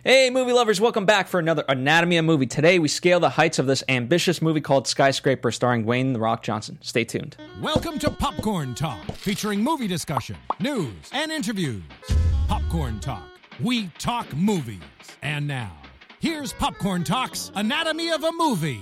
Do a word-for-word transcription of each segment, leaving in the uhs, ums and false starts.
Hey, movie lovers, welcome back for another Anatomy of Movie. Today, we scale the heights of this ambitious movie called Skyscraper, starring Dwayne "The Rock" Johnson. Stay tuned. Welcome to Popcorn Talk, featuring movie discussion, news, and interviews. Popcorn Talk, we talk movies. And now, here's Popcorn Talk's Anatomy of a Movie.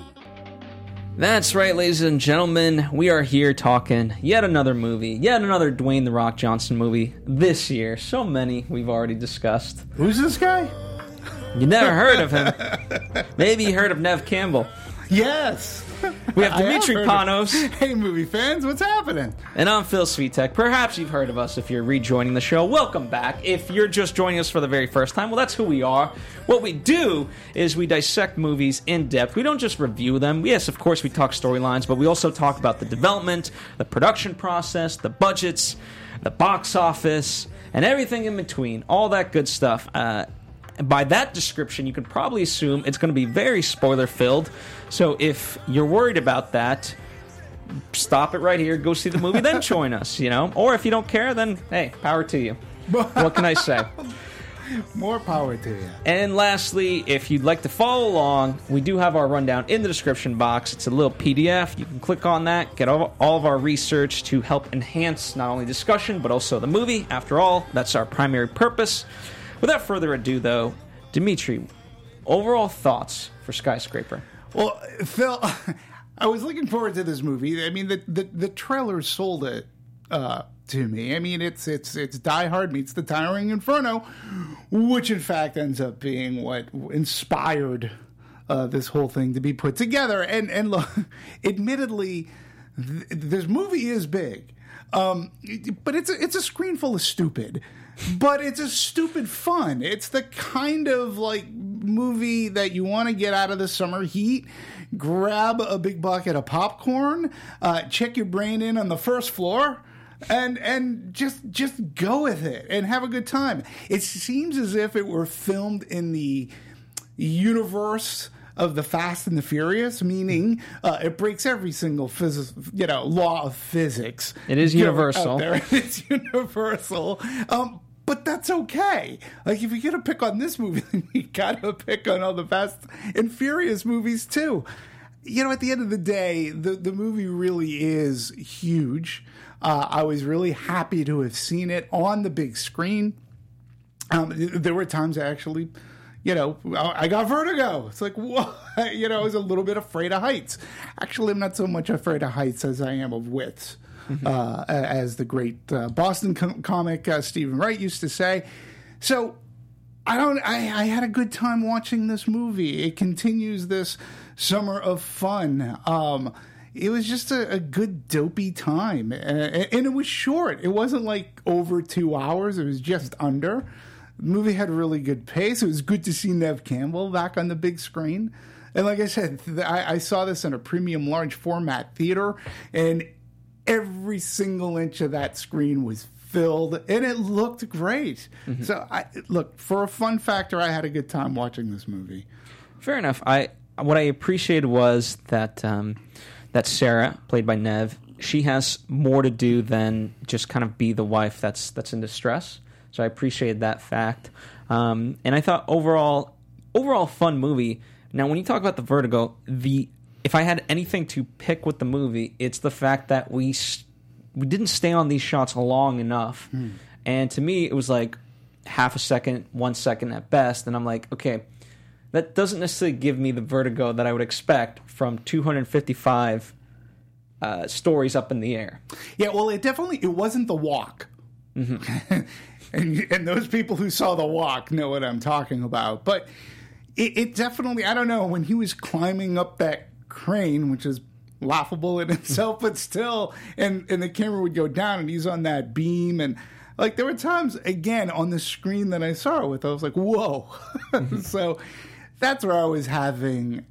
That's right, ladies and gentlemen. We are here talking yet another movie, yet another Dwayne "The Rock" Johnson movie this year. So many we've already discussed. Who's this guy? You never heard of him. Maybe you heard of Nev Campbell. Yes. We have I Dimitri have Panos. Of, hey, movie fans, what's happening? And I'm Phil Svitek. Perhaps you've heard of us if you're rejoining the show. Welcome back. If you're just joining us for the very first time, well, that's who we are. What we do is we dissect movies in depth. We don't just review them. Yes, of course, we talk storylines, but we also talk about the development, the production process, the budgets, the box office, and everything in between. All that good stuff. Uh... By that description, you can probably assume it's going to be very spoiler-filled. So if you're worried about that, stop it right here, go see the movie, then join us, you know? Or if you don't care, then, hey, power to you. What can I say? More power to you. And lastly, if you'd like to follow along, we do have our rundown in the description box. It's a little P D F. You can click on that, get all, all of our research to help enhance not only discussion, but also the movie. After all, that's our primary purpose. Without further ado, though, Dimitri, overall thoughts for Skyscraper? Well, Phil, I was looking forward to this movie. I mean, the the, the trailer sold it uh, to me. I mean, it's it's it's Die Hard meets The Towering Inferno, which in fact ends up being what inspired uh, this whole thing to be put together. And and look, admittedly, th- this movie is big, um, but it's a, it's a screen full of stupid. But it's a stupid fun. It's the kind of like movie that you want to get out of the summer heat, grab a big bucket of popcorn, uh, check your brain in on the first floor, and and just just go with it and have a good time. It seems as if it were filmed in the universe of the Fast and the Furious, meaning uh, it breaks every single phys- you know law of physics. It is universal. There. It's universal. Um, but that's okay. Like, if you're going to pick on this movie, then you got to pick on all the Fast and Furious movies, too. You know, at the end of the day, the, the movie really is huge. Uh, I was really happy to have seen it on the big screen. Um, there were times I actually... You know, I got vertigo. It's like, whoa. You know, I was a little bit afraid of heights. Actually, I'm not so much afraid of heights as I am of widths, mm-hmm. uh, as the great uh, Boston com- comic uh, Stephen Wright used to say. So, I don't. I, I had a good time watching this movie. It continues this summer of fun. Um, it was just a, a good dopey time, uh, and it was short. It wasn't like over two hours. It was just under. The movie had really good pace. It was good to see Nev Campbell back on the big screen. And like I said, I, I saw this in a premium large format theater, and every single inch of that screen was filled, and it looked great. Mm-hmm. So, I, look, for a fun factor, I had a good time watching this movie. Fair enough. I What I appreciated was that um, that Sarah, played by Nev, she has more to do than just kind of be the wife that's that's in distress. So I appreciated that fact. Um, and I thought overall, overall fun movie. Now, when you talk about the vertigo, the if I had anything to pick with the movie, it's the fact that we we didn't stay on these shots long enough. Hmm. And to me, it was like half a second, one second at best. And I'm like, okay, that doesn't necessarily give me the vertigo that I would expect from two hundred fifty-five uh, stories up in the air. Yeah, well, it definitely, it wasn't The Walk. Mm-hmm. And, and those people who saw The Walk know what I'm talking about. But it, it definitely, I don't know, when he was climbing up that crane, which is laughable in itself, but still, and, and the camera would go down and he's on that beam. And like, there were times, again, on the screen that I saw it with, I was like, whoa. So that's where I was having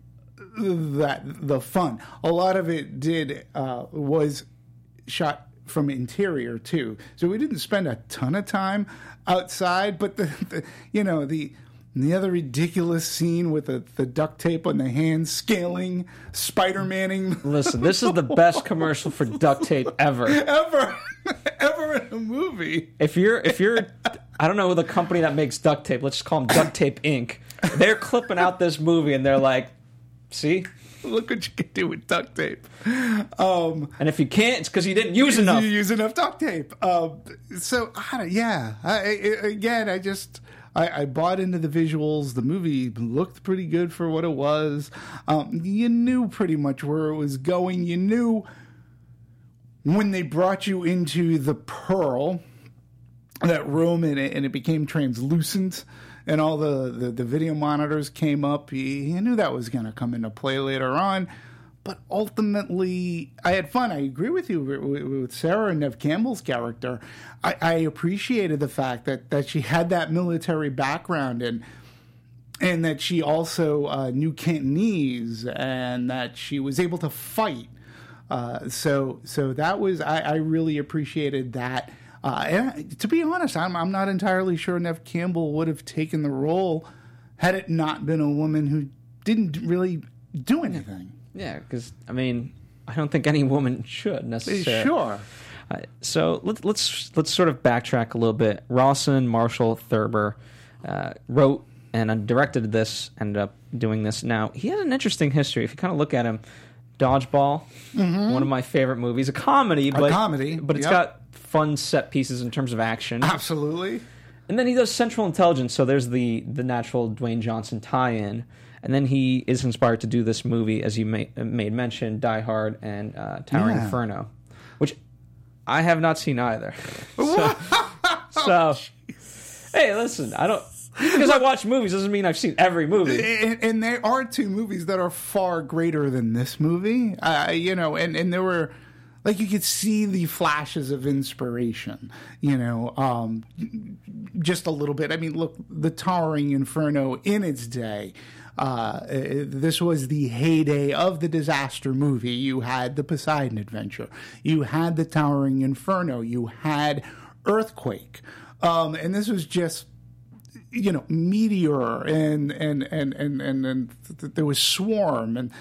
that the fun. A lot of it did, uh, was shot from interior too, so we didn't spend a ton of time outside. But the, the you know the the other ridiculous scene with the, the duct tape on the hands, scaling Spider-Manning. Listen, this is the best commercial for duct tape ever, ever, ever her in a movie. If you're, if you're, I don't know the company that makes duct tape. Let's just call them Duct Tape Incorporated. They're clipping out this movie, and they're like, "See, look what you can do with duct tape." Um, and if you can't, it's because you didn't use enough. You use enough duct tape. Um, so, I don't, yeah. I, I, again, I just I, I bought into the visuals. The movie looked pretty good for what it was. Um, you knew pretty much where it was going. You knew when they brought you into the Pearl, that room, and it, and it became translucent, and all the, the, the video monitors came up. You, you knew that was going to come into play later on. But ultimately, I had fun. I agree with you with, with Sarah and Neve Campbell's character. I, I appreciated the fact that, that she had that military background, and and that she also uh, knew Cantonese, and that she was able to fight. Uh, so so that was I, I really appreciated that. Uh, and to be honest, I'm I'm not entirely sure Neve Campbell would have taken the role had it not been a woman who didn't really do anything. Yeah, because I mean, I don't think any woman should necessarily. Sure. Uh, so let's let's let's sort of backtrack a little bit. Rawson Marshall Thurber uh, wrote and uh, directed this. Ended up doing this. Now he had an interesting history. If you kind of look at him, Dodgeball, mm-hmm. one of my favorite movies, a comedy, but a comedy, but it's yep. got fun set pieces in terms of action. Absolutely. And then he does Central Intelligence. So there's the the natural Dwayne Johnson tie-in. And then he is inspired to do this movie, as you made, made mention, Die Hard and uh, Towering yeah. Inferno, which I have not seen either. so, oh, so hey, listen, I don't because I watch movies doesn't mean I've seen every movie. And, and there are two movies that are far greater than this movie, uh, you know, and, and there were. Like, you could see the flashes of inspiration, you know, um, just a little bit. I mean, look, the Towering Inferno in its day, uh, this was the heyday of the disaster movie. You had the Poseidon Adventure. You had the Towering Inferno. You had Earthquake. Um, and this was just, you know, Meteor, and, and, and, and, and, and there was Swarm, and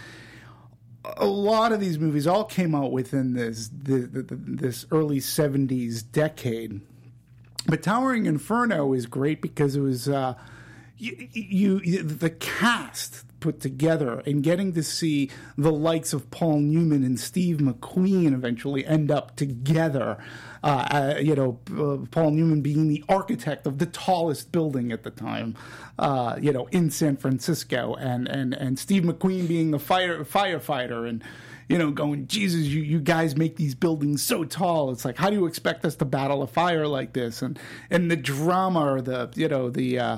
a lot of these movies all came out within this the, the, the, this early seventies decade. But Towering Inferno is great because it was uh, you, you the cast put together, and getting to see the likes of Paul Newman and Steve McQueen eventually end up together. Uh, uh, you know, uh, Paul Newman being the architect of the tallest building at the time, uh, you know, in San Francisco, and, and, and Steve McQueen being the fire firefighter, and, you know, going, Jesus, you, you guys make these buildings so tall. It's like, how do you expect us to battle a fire like this? And and the drama, or the, you know, the, uh,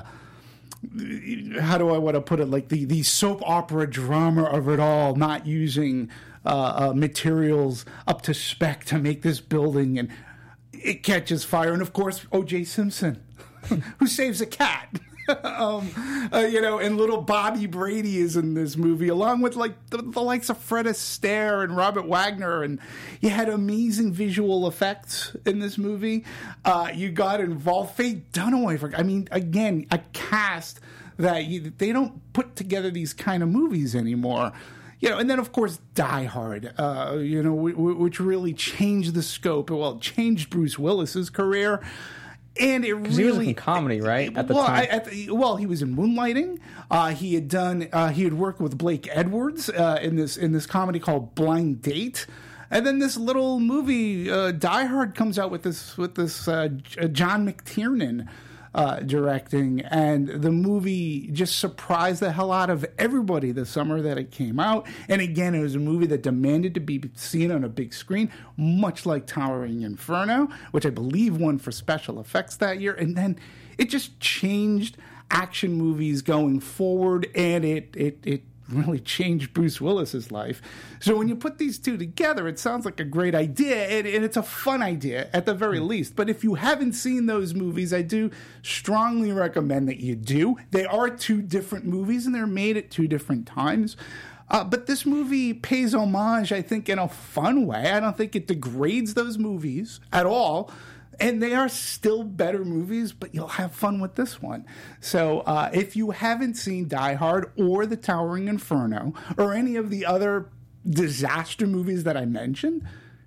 how do I want to put it, like the, the soap opera drama of it all, not using uh, uh, materials up to spec to make this building, and it catches fire. And of course, O J Simpson, who saves a cat. um, uh, you know, and little Bobby Brady is in this movie, along with like the, the likes of Fred Astaire and Robert Wagner, and you had amazing visual effects in this movie. Uh, you got involved, Faye Dunaway. I mean, again, a cast that you, they don't put together these kind of movies anymore. You know, and then of course Die Hard, uh, you know, w- w- which really changed the scope. Well, it changed Bruce Willis's career. And it really, he was in comedy, right? At the well, time, I, at the, well, he was in Moonlighting. Uh, he had done. Uh, he had worked with Blake Edwards uh, in this in this comedy called Blind Date, and then this little movie, uh, Die Hard, comes out with this with this uh, John McTiernan uh, directing, and the movie just surprised the hell out of everybody the summer that it came out. And again, it was a movie that demanded to be seen on a big screen, much like Towering Inferno, which I believe won for special effects that year. And then it just changed action movies going forward, and it it it really changed Bruce Willis's life. So when you put these two together, it sounds like a great idea, and, and it's a fun idea at the very least. But if you haven't seen those movies, I do strongly recommend that you do. They are two different movies, and they're made at two different times. Uh, but this movie pays homage, I think, in a fun way. I don't think it degrades those movies at all. And they are still better movies, but you'll have fun with this one. So uh, if you haven't seen Die Hard or The Towering Inferno or any of the other disaster movies that I mentioned,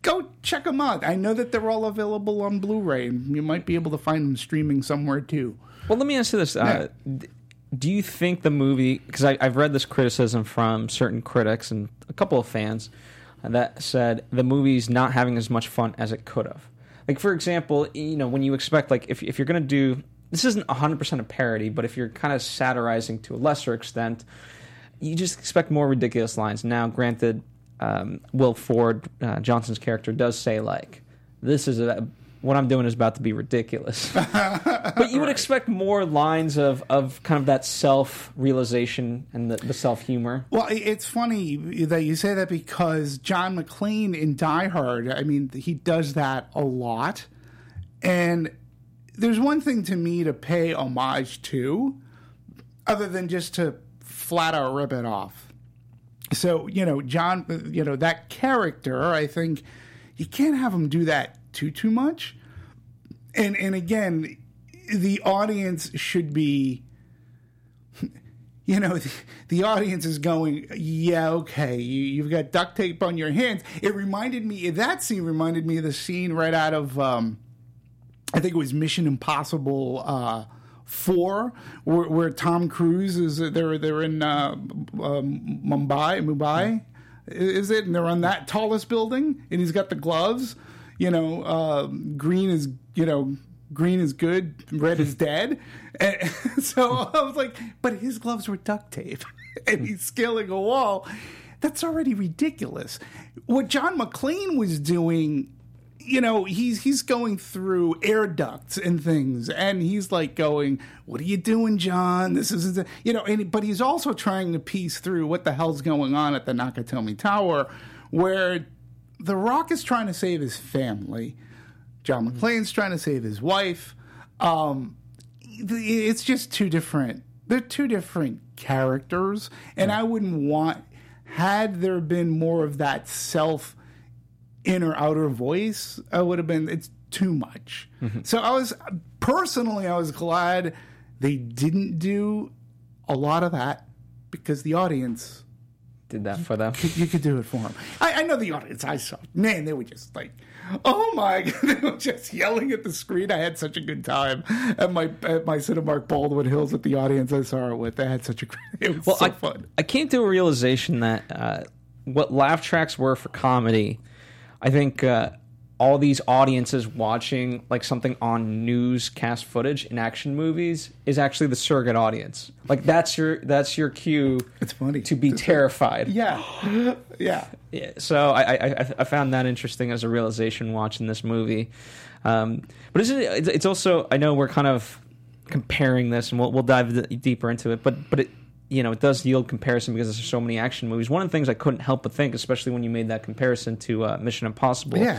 go check them out. I know that they're all available on Blu-ray, and you might be able to find them streaming somewhere too. Well, let me ask you this. Uh, Yeah. Do you think the movie, because I've read this criticism from certain critics and a couple of fans that said the movie's not having as much fun as it could have. Like, for example, you know, when you expect, like, if, if you're going to do, this isn't one hundred percent a parody, but if you're kind of satirizing to a lesser extent, you just expect more ridiculous lines. Now, granted, um, Will Ford, uh, Johnson's character, does say, like, this is a... what I'm doing is about to be ridiculous. But you would Right. expect more lines of, of kind of that self-realization and the, the self-humor. Well, it's funny that you say that because John McClane in Die Hard, I mean, he does that a lot. And there's one thing to me to pay homage to, other than just to flat out rip it off. So, you know, John, you know, that character, I think you can't have him do that too, too much. And, and again, the audience should be, you know, the, the audience is going, yeah, okay, you, you've got duct tape on your hands. It reminded me, that scene reminded me of the scene right out of, um, I think it was Mission Impossible uh, four, where, where Tom Cruise is, they're, they're in uh, um, Mumbai, Mumbai, is it? And they're on that tallest building, and he's got the gloves. You know, uh, green is, you know, green is good, red is dead. And so I was like, but his gloves were duct tape, and he's scaling a wall. That's already ridiculous. What John McClane was doing, you know, he's he's going through air ducts and things, and he's like going, "What are you doing, John? This is, you know," and but he's also trying to piece through what the hell's going on at the Nakatomi Tower, where The Rock is trying to save his family. John McClane's trying to save his wife. Um, it's just two different. They're two different characters, and I wouldn't want, had there been more of that self inner outer voice, I would have been, it's too much. Mm-hmm. So I was, personally, I was glad they didn't do a lot of that, because the audience Did that for them. You could do it for them. I, I know the audience I saw. Man, they were just like, oh my God. They were just yelling at the screen. I had such a good time at my at my Cinemark Baldwin Hills with the audience I saw it with. They had such a great, it was well, so I, fun. I came to a realization that uh, what laugh tracks were for comedy, I think uh, all these audiences watching like something on newscast footage in action movies is actually the surrogate audience. Like that's your that's your cue. It's funny to be terrified. Yeah, yeah. Yeah. So I, I I found that interesting as a realization watching this movie. Um, but isn't it, it's also, I know we're kind of comparing this, and we'll we'll dive deeper into it. But but it, you know, it does yield comparison because there's so many action movies. One of the things I couldn't help but think, especially when you made that comparison to uh, Mission Impossible. Yeah.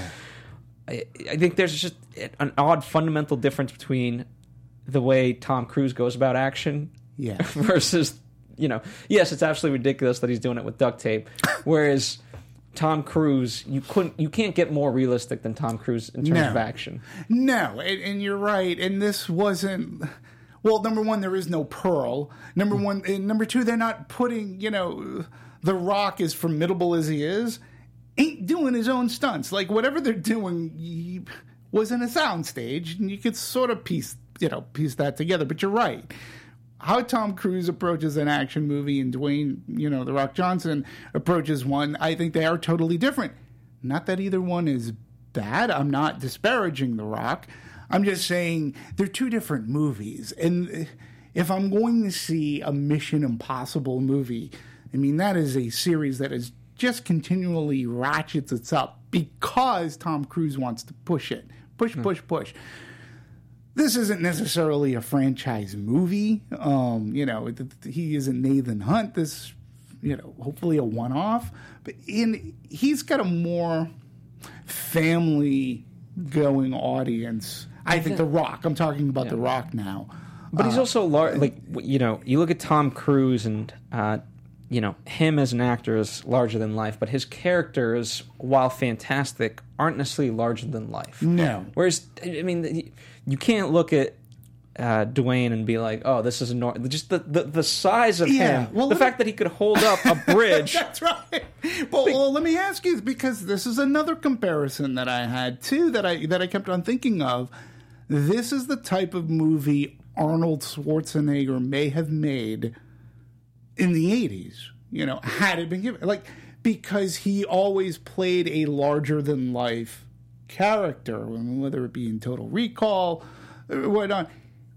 I, I think there's just an odd fundamental difference between the way Tom Cruise goes about action Yeah. versus, you know, yes, it's absolutely ridiculous that he's doing it with duct tape, whereas Tom Cruise, you couldn't, you can't get more realistic than Tom Cruise in terms No. of action. No, and, and you're right. And this wasn't. Well, number one, there is no Pearl. Number one, and number two, they're not putting. You know, The Rock, as formidable as he is, ain't doing his own stunts. Like whatever they're doing he was in a soundstage, and you could sort of piece, you know, piece that together. But you're right. How Tom Cruise approaches an action movie and Dwayne, you know, The Rock Johnson approaches one, I think they are totally different. Not that either one is bad. I'm not disparaging The Rock. I'm just saying they're two different movies. And if I'm going to see a Mission Impossible movie, I mean, that is a series that is just continually ratchets it up because Tom Cruise wants to push it. Push, push, push. This isn't necessarily a franchise movie. Um, you know, he isn't Nathan Hunt. This, you know, hopefully a one-off. But in he's got a more family-going audience. I think The Rock. I'm talking about yeah. The Rock now. But he's uh, also large. Like, you know, you look at Tom Cruise and, uh, you know, him as an actor is larger than life, but his characters, while fantastic, aren't necessarily larger than life. No. Whereas, I mean, you can't look at uh, Dwayne and be like, "Oh, this is a nor-. Just the, the, the size of Yeah, him, well, the let fact that he could hold up a bridge." That's right. Well, well, let me ask you, because this is another comparison that I had too that I that I kept on thinking of. This is the type of movie Arnold Schwarzenegger may have made in the eighties. You know, had it been given, like, because he always played a larger than life character, whether it be in Total Recall or whatnot.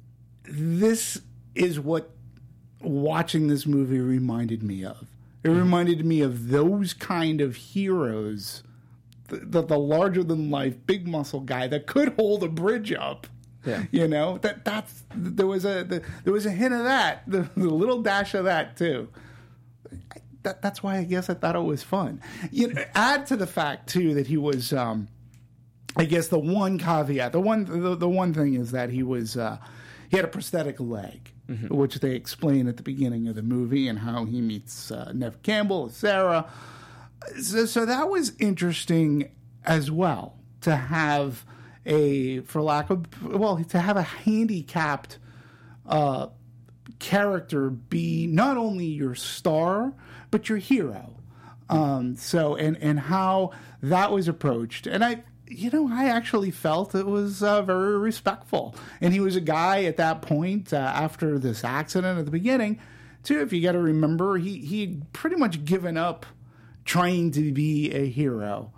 This is what watching this movie reminded me of. It reminded me of those kind of heroes, the, the, the larger than life, big muscle guy that could hold a bridge up. Yeah. You know, that that's there was a the, there was a hint of that, the, the little dash of that too. I, that that's why I guess I thought it was fun. You know, add to the fact too that he was, um, I guess the one caveat, the one the, the one thing is that he was uh, he had a prosthetic leg, mm-hmm. which they explain at the beginning of the movie, and how he meets uh, Neve Campbell, Sarah. So, so that was interesting as well, to have a, for lack of, well, to have a handicapped uh, character be not only your star, but your hero. Um, so, and, and how that was approached. And I, you know, I actually felt it was uh, very respectful. And he was a guy at that point, uh, after this accident at the beginning, too, if you got to remember, he, he'd pretty much given up trying to be a hero.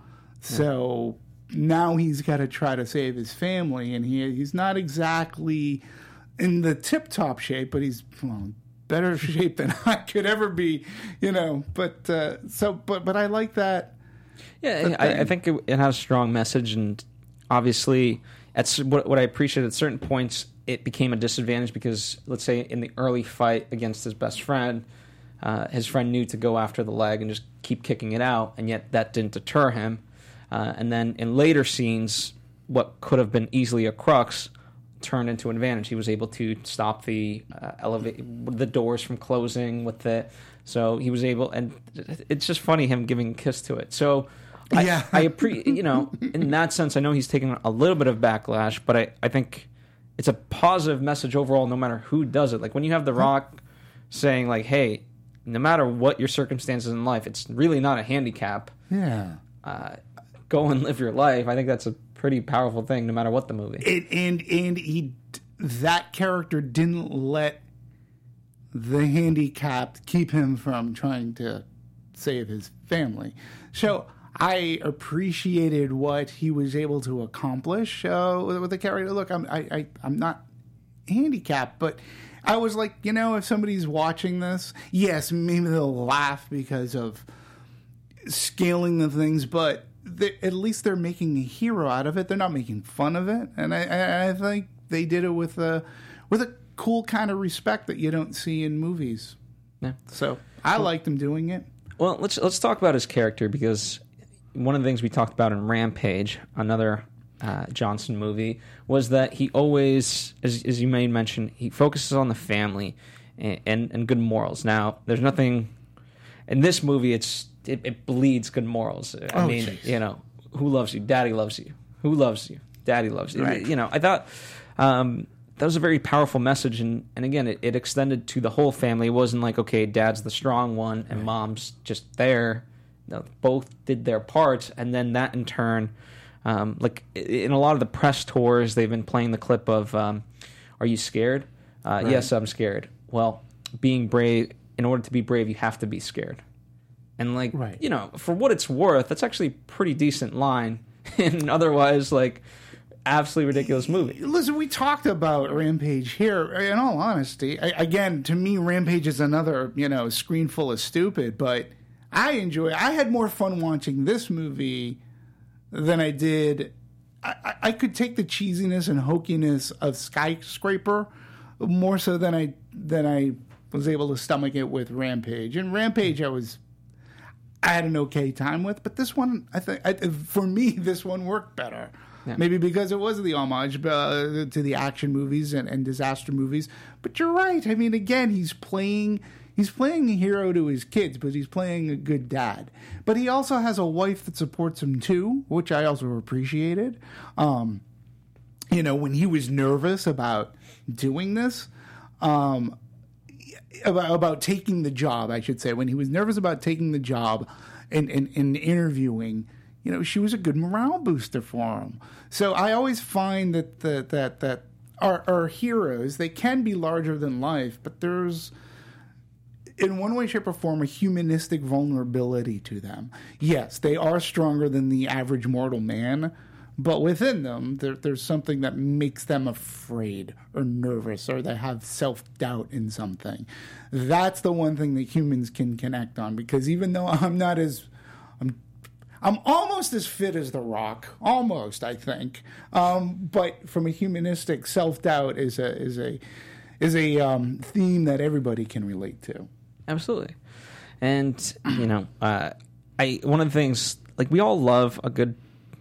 So now he's got to try to save his family, and he he's not exactly in the tip-top shape, but he's, well, better shape than I could ever be, you know. But uh, so, but but I like that. Yeah, I, I think it, it has a strong message, and obviously, at what, what I appreciate at certain points, it became a disadvantage because, let's say, in the early fight against his best friend, uh, his friend knew to go after the leg and just keep kicking it out, and yet that didn't deter him. Uh, and then in later scenes, what could have been easily a crux turned into an advantage. He was able to stop the uh, elevate the doors from closing with it. So he was able, and it's just funny him giving a kiss to it. So I, yeah. I appreciate, you know, in that sense, I know he's taking a little bit of backlash, but I, I think it's a positive message overall, no matter who does it. Like when you have The Rock saying like, hey, no matter what your circumstances in life, it's really not a handicap. Yeah. Uh, go and live your life. I think that's a pretty powerful thing, no matter what the movie. It, and and he that character didn't let the handicapped keep him from trying to save his family. So I appreciated what he was able to accomplish uh, with, with the character. Look, I'm I, I I'm not handicapped, but I was like, you know, if somebody's watching this, yes, maybe they'll laugh because of scaling the things, but at least they're making a hero out of it. They're not making fun of it, and I, I think they did it with a with a cool kind of respect that you don't see in movies. Yeah. So I well, liked him doing it. Well, let's let's talk about his character, because one of the things we talked about in Rampage, another uh, Johnson movie, was that he always, as, as you may mention, he focuses on the family and, and, and good morals. Now, there's nothing in this movie. It's It, it bleeds good morals. I oh, mean, geez. you know, who loves you? Daddy loves you. Who loves you? Daddy loves you. Right. You know, I thought um, that was a very powerful message, and, and again, it, it extended to the whole family. It wasn't like, okay, dad's the strong one and mom's just there. No, both did their parts, and then that in turn, um, like in a lot of the press tours, they've been playing the clip of, um, "Are you scared?" Uh, right. Yes, I'm scared. Well, being brave. In order to be brave, you have to be scared. And, like, right. you know, for what it's worth, that's actually a pretty decent line in otherwise, like, absolutely ridiculous movie. Listen, we talked about Rampage here. In all honesty, I, again, to me, Rampage is another, you know, screen full of stupid, but I enjoy I had more fun watching this movie than I did. I, I could take the cheesiness and hokiness of Skyscraper more so than I than I was able to stomach it with Rampage. And Rampage, I was... I had an okay time with, but this one, I think, I, for me, this one worked better. Yeah. Maybe because it was the homage uh, to the action movies and, and disaster movies. But you're right. I mean, again, he's playing he's playing a hero to his kids, but he's playing a good dad. But he also has a wife that supports him too, which I also appreciated. Um, you know, when he was nervous about doing this. Um, about, about taking the job, I should say. When he was nervous about taking the job and, and, and interviewing, you know, she was a good morale booster for him. So I always find that the, that that our, our heroes, they can be larger than life, but there's, in one way, shape, or form, a humanistic vulnerability to them. Yes, they are stronger than the average mortal man, but within them, there, there's something that makes them afraid or nervous, or they have self-doubt in something. That's the one thing that humans can connect on, because even though I'm not as... I'm I'm almost as fit as The Rock, almost, I think. Um, but from a humanistic, self-doubt is a is a is a um, theme that everybody can relate to. Absolutely. And, you know, uh, I one of the things, like, we all love a good,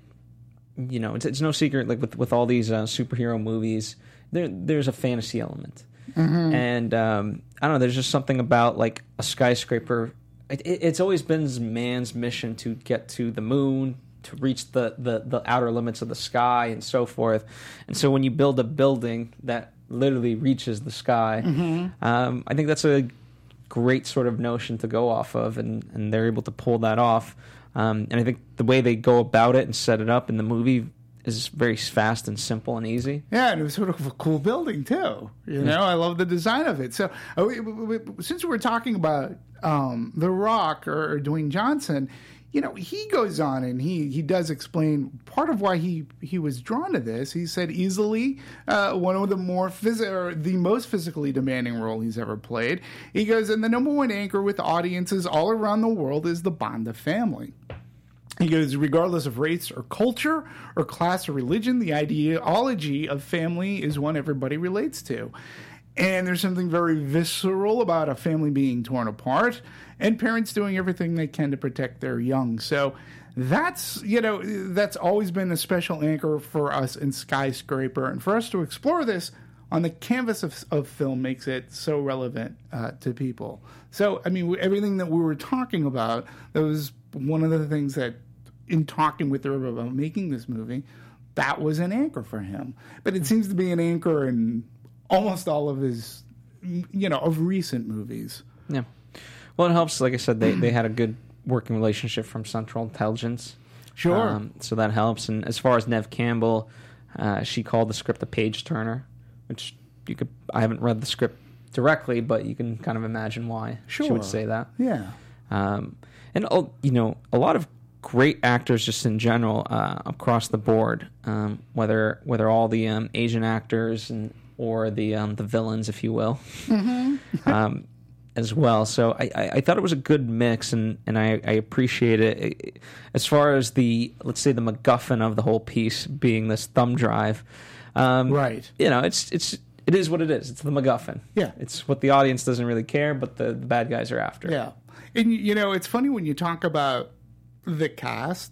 you know, it's, it's no secret, like, with, with all these uh, superhero movies, there there's a fantasy element. Mm-hmm. And, um, I don't know, there's just something about, like, a skyscraper. It, it, it's always been man's mission to get to the moon, to reach the, the, the outer limits of the sky, and so forth. And so when you build a building that literally reaches the sky, mm-hmm. um, I think that's a great sort of notion to go off of, and, and they're able to pull that off. Um, and I think the way they go about it and set it up in the movie is very fast and simple and easy. Yeah, and it was sort of a cool building too. You know, I love the design of it. So uh, we, we, we, since we're talking about um, The Rock or, or Dwayne Johnson, you know, he goes on and he, he does explain part of why he, he was drawn to this. He said easily uh, one of the more phys- or the most physically demanding role he's ever played. He goes, and the number one anchor with audiences all around the world is the bond of family. He goes, regardless of race or culture or class or religion, the ideology of family is one everybody relates to. And there's something very visceral about a family being torn apart and parents doing everything they can to protect their young. So that's, you know, that's always been a special anchor for us in Skyscraper. And for us to explore this on the canvas of, of film makes it so relevant uh, to people. So, I mean, everything that we were talking about, that was one of the things that, in talking with her about making this movie, that was an anchor for him. But it seems to be an anchor in almost all of his, you know, of recent movies. Yeah. Well, it helps. Like I said, they, they had a good working relationship from Central Intelligence. Sure. Um, so that helps. And as far as Neve Campbell, uh, she called the script a page turner, which you could. I haven't read the script directly, but you can kind of imagine why sure. she would say that. Yeah. Um, and you know, a lot of great actors just in general uh, across the board, um, whether whether all the um, Asian actors and or the um, the villains, if you will, mm-hmm. um, as well. So I, I, I thought it was a good mix, and, and I, I appreciate it. As far as the, let's say, the MacGuffin of the whole piece being this thumb drive, um, right? You know, it's it's it is what it is. It's the MacGuffin. Yeah, it's what the audience doesn't really care, but the, the bad guys are after. Yeah, and you know, it's funny when you talk about the cast.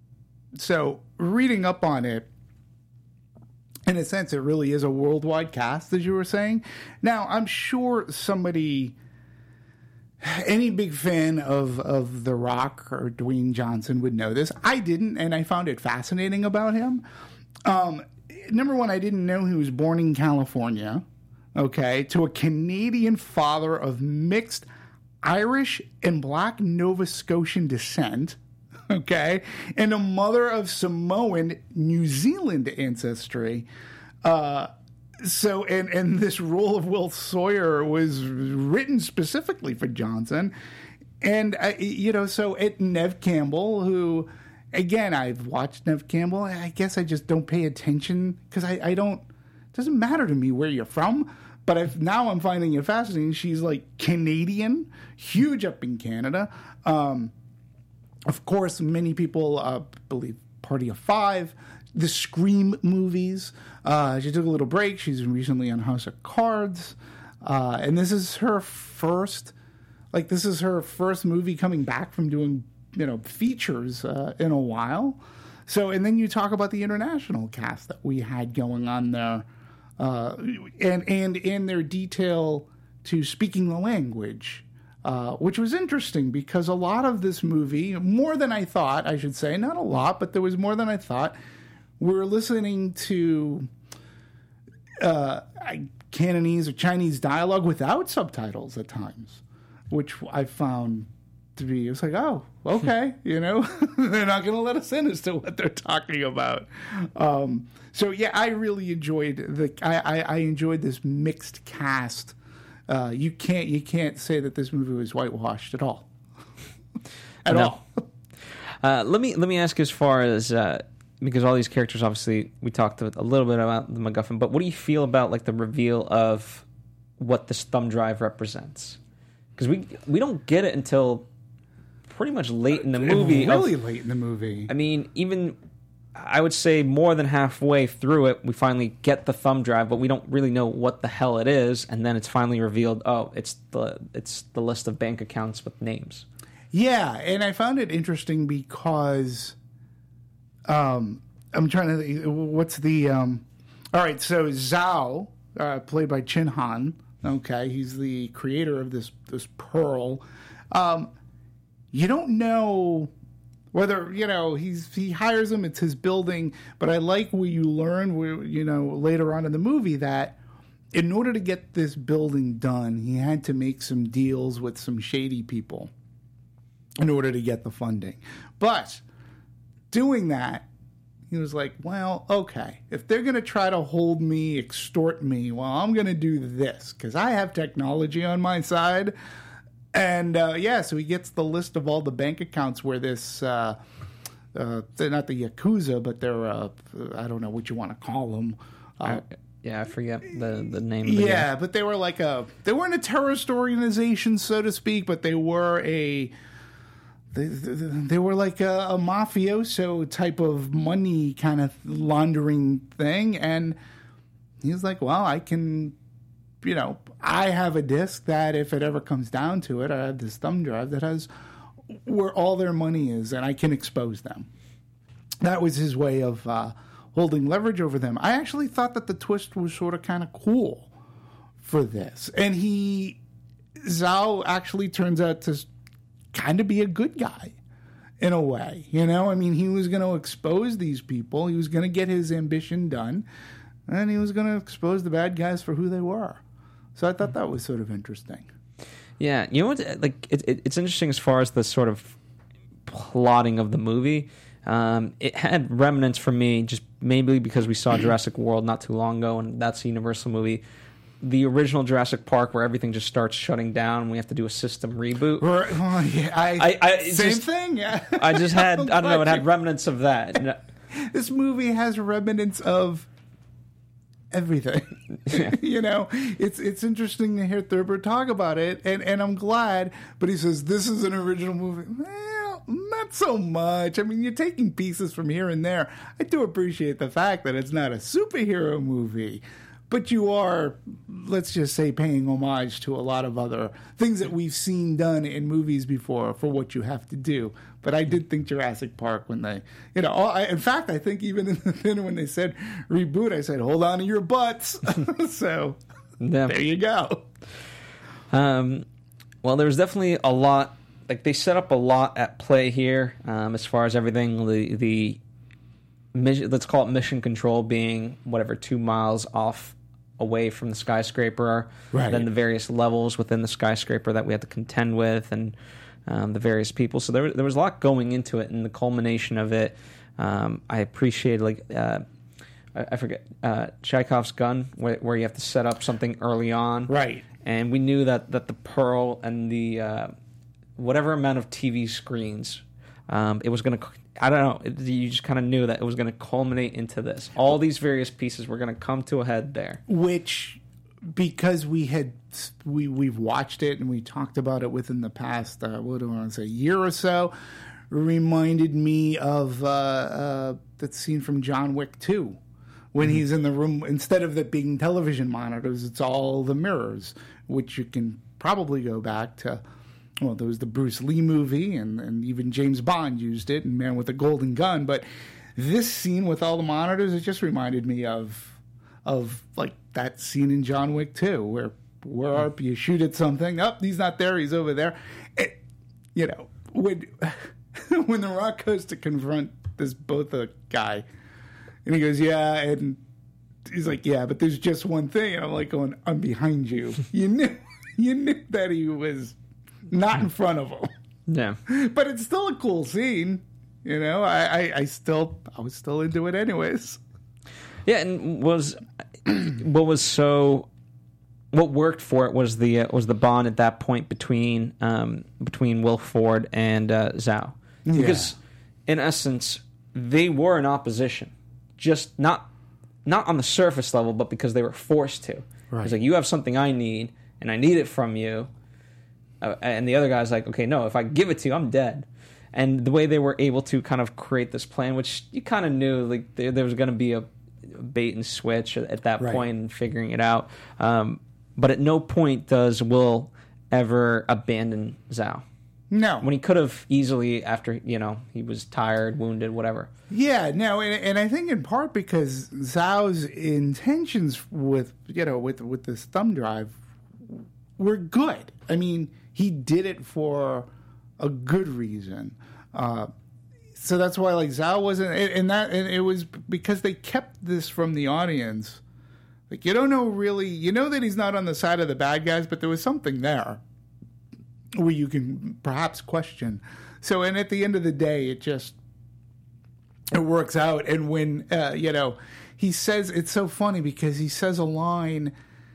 So reading up on it, in a sense, it really is a worldwide cast, as you were saying. Now, I'm sure somebody, any big fan of, of The Rock or Dwayne Johnson would know this. I didn't, and I found it fascinating about him. Um, number one, I didn't know he was born in California, okay, to a Canadian father of mixed Irish and Black Nova Scotian descent. Okay, and a mother of Samoan New Zealand ancestry. Uh, so, and, and this role of Will Sawyer was written specifically for Johnson. And, uh, you know, so it, Neve Campbell, who, again, I've watched Neve Campbell. I guess I just don't pay attention because I, I don't, it doesn't matter to me where you're from. But I've, now I'm finding it fascinating. She's like Canadian, huge up in Canada. Um, Of course, many people uh, believe Party of Five, the Scream movies. Uh, she took a little break. She's recently on House of Cards. Uh, and this is her first, like, this is her first movie coming back from doing, you know, features uh, in a while. So, and then you talk about the international cast that we had going on there. Uh, and, and in their detail to speaking the language. Uh, which was interesting because a lot of this movie, more than I thought, I should say, not a lot, but there was more than I thought, we're listening to, uh, I Cantonese or Chinese dialogue without subtitles at times, which I found to be, it's like, oh, okay, you know, they're not going to let us in as to what they're talking about. Um, so yeah, I really enjoyed the, I, I, I enjoyed this mixed cast. Uh, you can't, you can't say that this movie was whitewashed at all. at No. all. Uh, let me let me ask you as far as uh, because all these characters, obviously, we talked a little bit about the MacGuffin, but what do you feel about like the reveal of what this thumb drive represents? Because we we don't get it until pretty much late in the movie. Really of, late in the movie. I mean, even I would say more than halfway through it, we finally get the thumb drive, but we don't really know what the hell it is, and then it's finally revealed. Oh, it's the it's the list of bank accounts with names. Yeah, and I found it interesting because um, I'm trying to think, what's the um, all right, so Zhao, uh, played by Chin Han, okay, he's the creator of this this pearl. Um, you don't know whether, you know, he's he hires him, it's his building, but I like what you learn, you know, later on in the movie that in order to get this building done, he had to make some deals with some shady people in order to get the funding. But doing that, he was like, well, okay, if they're going to try to hold me, extort me, well, I'm going to do this because I have technology on my side. And, uh, yeah, so he gets the list of all the bank accounts where this, uh, uh, they're not the Yakuza, but they're, uh, I don't know what you want to call them. Uh, I, yeah, I forget the, the name of the Yeah, game. but they were like a, they weren't a terrorist organization, so to speak, but they were a, They, they were like a, a mafioso type of money kind of laundering thing. And he was like, well, I can, you know, I have a disc that if it ever comes down to it, I have this thumb drive that has where all their money is and I can expose them. That was his way of uh, holding leverage over them. I actually thought that the twist was sort of kind of cool for this. And he, Zhao actually turns out to kind of be a good guy in a way, you know. I mean, he was going to expose these people. He was going to get his ambition done, and he was going to expose the bad guys for who they were. So I thought that was sort of interesting. Yeah, you know what? Like, it, it, it's interesting as far as the sort of plotting of the movie. Um, it had remnants for me, just maybe because we saw Jurassic World not too long ago, and that's a Universal movie. The original Jurassic Park, where everything just starts shutting down, and we have to do a system reboot. Right, well, yeah, I, I, I same just, thing. Yeah, I just had, I don't know, it had remnants of that. This movie has remnants of everything. Yeah. You know, it's it's interesting to hear Thurber talk about it, and, and I'm glad, but he says, this is an original movie. Well, not so much. I mean, you're taking pieces from here and there. I do appreciate the fact that it's not a superhero movie, but you are, let's just say, paying homage to a lot of other things that we've seen done in movies before for what you have to do. But I did think Jurassic Park when they, you know, I, in fact, I think even in the theater when they said reboot, I said, hold on to your butts. So Yeah. there you go. Um, well, there was definitely a lot, like they set up a lot at play here um, as far as everything. The, the mission, let's call it mission control being whatever, two miles off away from the skyscraper, Right. then the various levels within the skyscraper that we had to contend with, and um, the various people. So there, there was a lot going into it, and the culmination of it, um, I appreciated, like, uh, I, I forget, uh, Chekhov's gun, where, where you have to set up something early on. Right. And we knew that, that the Pearl and the uh, whatever amount of T V screens, um, it was going to, I don't know, it, you just kind of knew that it was going to culminate into this. All these various pieces were going to come to a head there. Which, because we had, we, we've watched it and we talked about it within the past, uh, what do I want to say, year or so, reminded me of uh, uh, that scene from John Wick two. When mm-hmm. he's in the room, instead of it being television monitors, it's all the mirrors, which you can probably go back to, well, there was the Bruce Lee movie, and, and even James Bond used it, and Man with a Golden Gun. But this scene with all the monitors, it just reminded me of, of like that scene in John Wick two, where where are you shoot at something, oh, he's not there, he's over there. It, you know, when when The Rock goes to confront this Botha guy, and he goes, yeah, and he's like, yeah, but there's just one thing. And I'm like going, I'm behind you. You knew, you knew that he was not in front of him. Yeah. But it's still a cool scene. You know, I, I, I still, I was still into it anyways. Yeah, and was what was so, what worked for it was the uh, was the bond at that point between um, between Will Ford and uh, Zhao, because yeah. in essence they were in opposition, just not not on the surface level, but because they were forced to. Right. It's like, you have something I need, and I need it from you, uh, and the other guy's like, okay, no, if I give it to you, I'm dead. And the way they were able to kind of create this plan, which you kind of knew, like there, there was going to be a bait and switch at that right. point and figuring it out. Um, but at no point does Will ever abandon Zhao. No. When he could have easily, after, you know, he was tired, wounded, whatever. Yeah, no, and, and I think in part because Zhao's intentions with, you know, with, with this thumb drive were good. I mean, he did it for a good reason. Uh, So that's why, like, Zhao wasn't, and that, and it was because they kept this from the audience. Like, you don't know really, you know that he's not on the side of the bad guys, but there was something there where you can perhaps question. So, and at the end of the day, it just, it works out. And when, uh, you know, he says, it's so funny because he says a line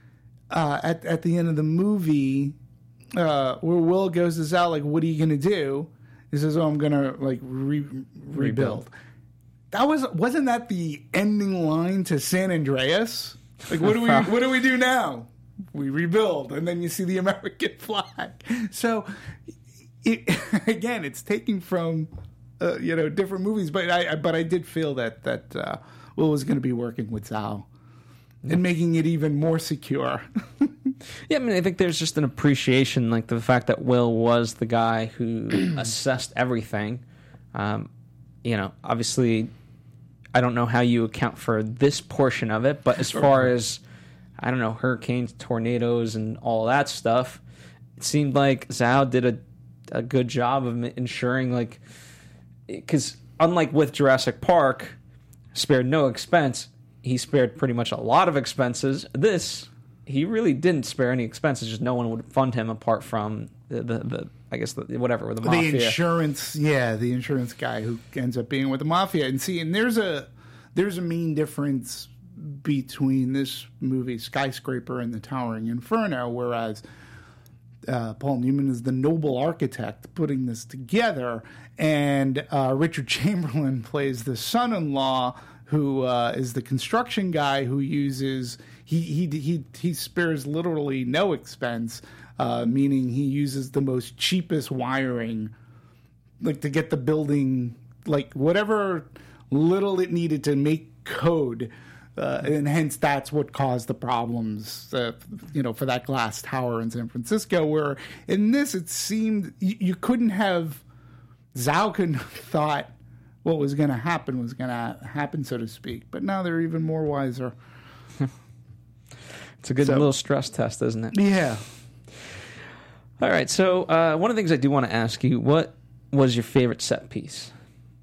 uh, at, at the end of the movie uh, where Will goes to Zhao, like, what are you going to do? He says, "Oh, I'm gonna like re- rebuild. rebuild." That was wasn't that the ending line to San Andreas? Like, what do we what do we do now? We rebuild, and then you see the American flag. So, it, again, it's taking from uh, you know different movies, but I but I did feel that that uh, Will was going to be working with Zhao yeah. and making it even more secure. Yeah, I mean, I think there's just an appreciation, like the fact that Will was the guy who assessed everything. Um, you know, obviously, I don't know how you account for this portion of it, but as far as, I don't know, hurricanes, tornadoes, and all that stuff, it seemed like Zhao did a, a good job of ensuring, like, because unlike with Jurassic Park, spared no expense, he spared pretty much a lot of expenses. This... He really didn't spare any expenses. Just no one would fund him apart from the, the, the I guess, the, whatever, the mafia. The insurance, yeah, the insurance guy who ends up being with the mafia. And see, and there's a there's a main difference between this movie, Skyscraper, and The Towering Inferno, whereas uh, Paul Newman is the noble architect putting this together, and uh, Richard Chamberlain plays the son-in-law who uh, is the construction guy who uses... He he he he spares literally no expense, uh, meaning he uses the most cheapest wiring, like to get the building, like whatever little it needed to make code, uh, and hence that's what caused the problems, uh, you know, for that glass tower in San Francisco. Where in this, it seemed you, you couldn't have Zhao couldn't have thought what was going to happen was going to happen, so to speak. But now they're even more wiser. It's a good so, little stress test, isn't it? Yeah. All right. So uh, one of the things I do want to ask you, what was your favorite set piece?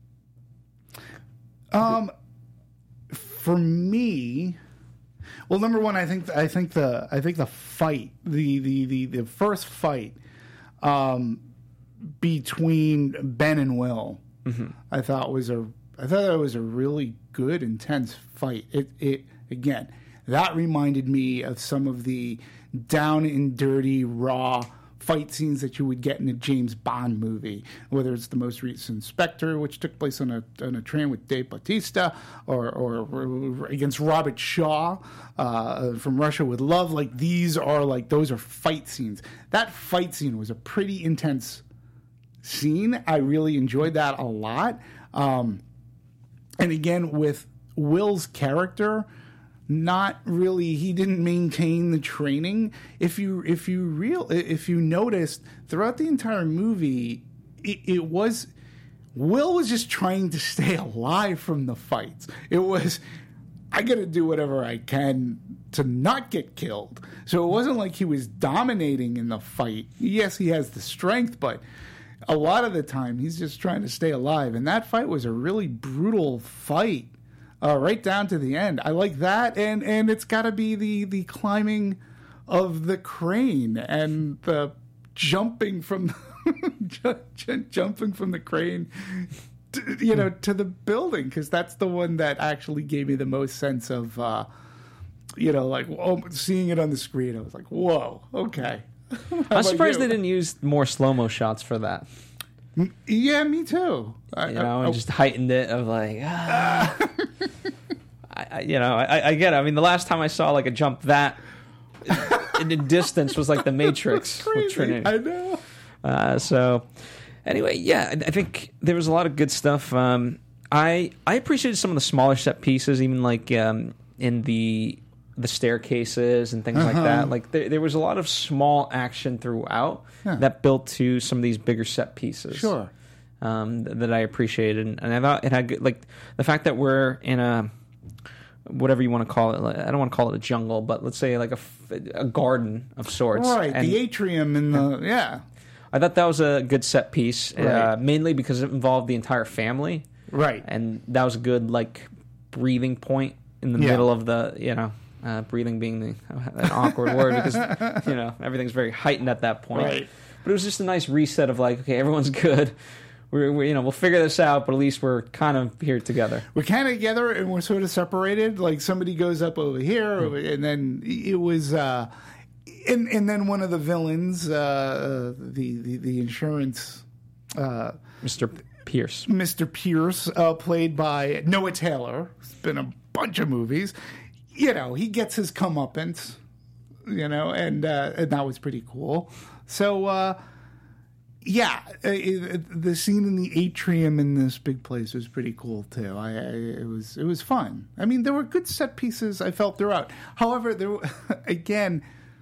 Um, for me, well, number one, I think I think the I think the fight, the the the, the first fight, um, between Ben and Will, mm-hmm. I thought was a I thought that was a really good, intense fight. It it again. That reminded me of some of the down and dirty, raw fight scenes that you would get in a James Bond movie, whether it's the most recent Spectre, which took place on a on a train with Dave Bautista, or, or, or against Robert Shaw uh, from Russia with Love. Like, these are like, those are fight scenes. That fight scene was a pretty intense scene. I really enjoyed that a lot. Um, and again, with Will's character, not really, he didn't maintain the training. If you if you real if you noticed throughout the entire movie, it, it was Will was just trying to stay alive from the fights. It was, I got to do whatever I can to not get killed. So it wasn't like he was dominating in the fight. Yes, he has the strength, but a lot of the time he's just trying to stay alive. And that fight was a really brutal fight. uh, right down to the end. I like that, and and it's got to be the the climbing of the crane and the jumping from jumping from the crane, to, you know, to the building, because that's the one that actually gave me the most sense of, uh, you know, like oh, seeing it on the screen. I was like, whoa, okay. I'm surprised they didn't use more slow-mo shots for that. Yeah, me too. I, you know, I, and just heightened it of like, ah. I, I, you know, I, I get it. I mean, the last time I saw like a jump that in the distance was like The Matrix with Trinity. I know. Uh, so, anyway, yeah, I, I think there was a lot of good stuff. Um, I I appreciated some of the smaller set pieces, even like um, in the the staircases and things uh-huh. like that. Like there, there was a lot of small action throughout yeah. that built to some of these bigger set pieces. Sure. Um, th- that I appreciated, and, and I thought it had good, like the fact that we're in a whatever you want to call it. Like, I don't want to call it a jungle, but let's say like a, a garden of sorts. Right. And, the atrium and the yeah. I thought that was a good set piece, right. uh, mainly because it involved the entire family. Right. And that was a good like breathing point in the yeah. middle of the you know. Uh, breathing being the, an awkward word because you know everything's very heightened at that point. Right. But it was just a nice reset of like, okay, everyone's good. We're, we're you know we'll figure this out, but at least we're kind of here together. We're kind of together and we're sort of separated. Like somebody goes up over here, mm. and then it was, uh, and and then one of the villains, uh, the, the the insurance, uh, Mister Pierce, Mister Pierce, uh, played by Noah Taylor. It's been a bunch of movies. You know, he gets his comeuppance, you know, and, uh, and that was pretty cool. So, uh, yeah, it, the scene in the atrium in this big place was pretty cool too. I, I it was it was fun. I mean, there were good set pieces I felt throughout. However, there again,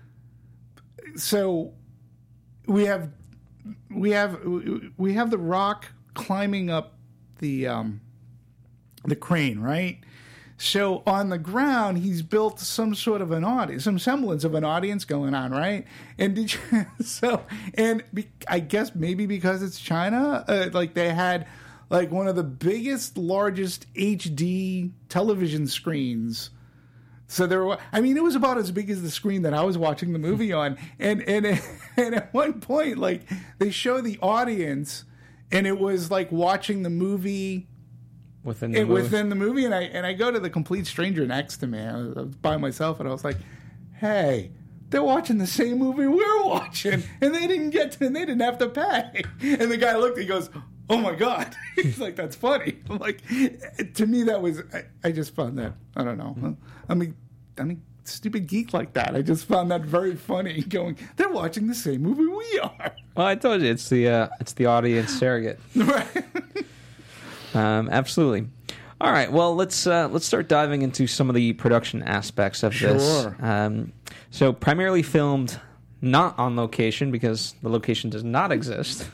so we have we have we have The Rock climbing up the um, the crane, right? So on the ground, he's built some sort of an audience, some semblance of an audience going on, right? And did you, so, and be, I guess maybe because it's China, uh, like they had like one of the biggest, largest H D television screens. So there were, I mean, it was about as big as the screen that I was watching the movie on. And and and at one point, like they show the audience, and it was like watching the movie. Within the it, movie. Within the movie, and I and I go to the complete stranger next to me. I was, I was by myself, and I was like, "Hey, they're watching the same movie we're watching, and they didn't get to, and they didn't have to pay." And the guy looked, he goes, "Oh my god!" He's like, "That's funny." I'm like, to me, that was I, I just found that I don't know. I mean, I mean, stupid geek like that. I just found that very funny. Going, they're watching the same movie we are. Well, I told you it's the uh, it's the audience surrogate, right? Um, absolutely. All right. Well, let's uh, let's start diving into some of the production aspects of sure. this. Um, so, primarily filmed not on location because the location does not exist.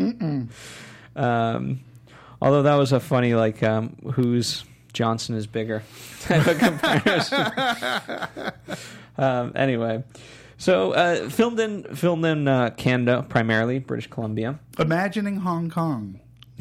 um, although that was a funny, like, um, whose Johnson is bigger type of comparison. um, anyway, so uh, filmed in filmed in uh, Canada, primarily British Columbia. Imagining Hong Kong.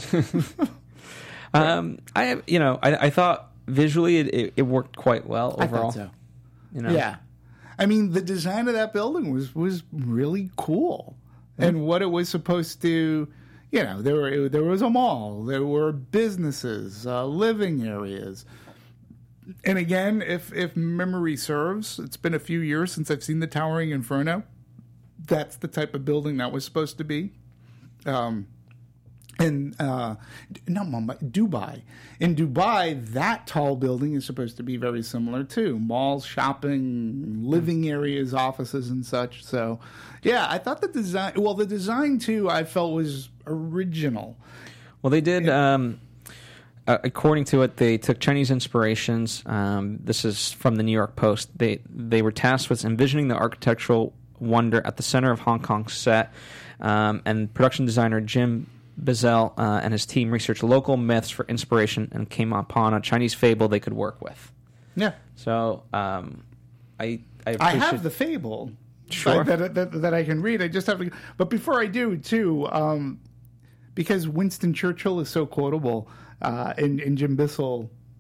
Um, I you know I, I thought visually it, it, it worked quite well overall. I thought so. You know? Yeah, I mean the design of that building was was really cool, mm-hmm. and what it was supposed to, you know, there were there was a mall, there were businesses, uh, living areas, and again, if if memory serves, it's been a few years since I've seen the Towering Inferno. That's the type of building that was supposed to be. Um, And uh, not Mumbai, Dubai. In Dubai, that tall building is supposed to be very similar too. Malls, shopping, living areas, offices, and such. So, yeah, I thought the design. Well, the design too, I felt was original. Well, they did. Um, uh, according to it, they took Chinese inspirations. Um, this is from the New York Post. They they were tasked with envisioning the architectural wonder at the center of Hong Kong's set, um, and production designer Jim Bizel uh, and his team researched local myths for inspiration and came upon a Chinese fable they could work with. Yeah. So um, I I, I have the fable sure. that, that, that I can read. I just have to. But before I do, too, um, because Winston Churchill is so quotable, uh, and, and Jim Bissell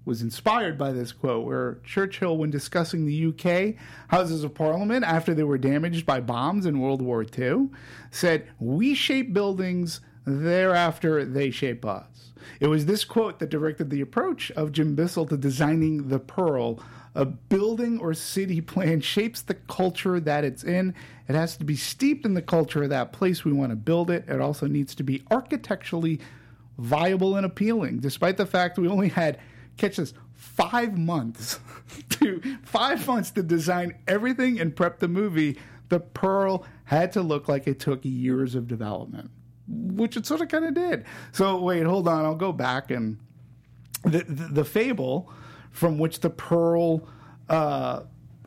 was inspired by this quote, where Churchill, when discussing the U K Houses of Parliament after they were damaged by bombs in World War Two, said, "We shape buildings, thereafter they shape us." It was this quote that directed the approach of Jim Bissell to designing the Pearl. A building or city plan shapes the culture that it's in. It has to be steeped in the culture of that place we want to build it. It also needs to be architecturally viable and appealing, despite the fact we only had, catch this, five months to five months to design everything and prep the movie. The Pearl had to look like it took years of development, which it sort of kind of did. So wait, hold on, I'll go back and the the, the fable from which the Pearl uh,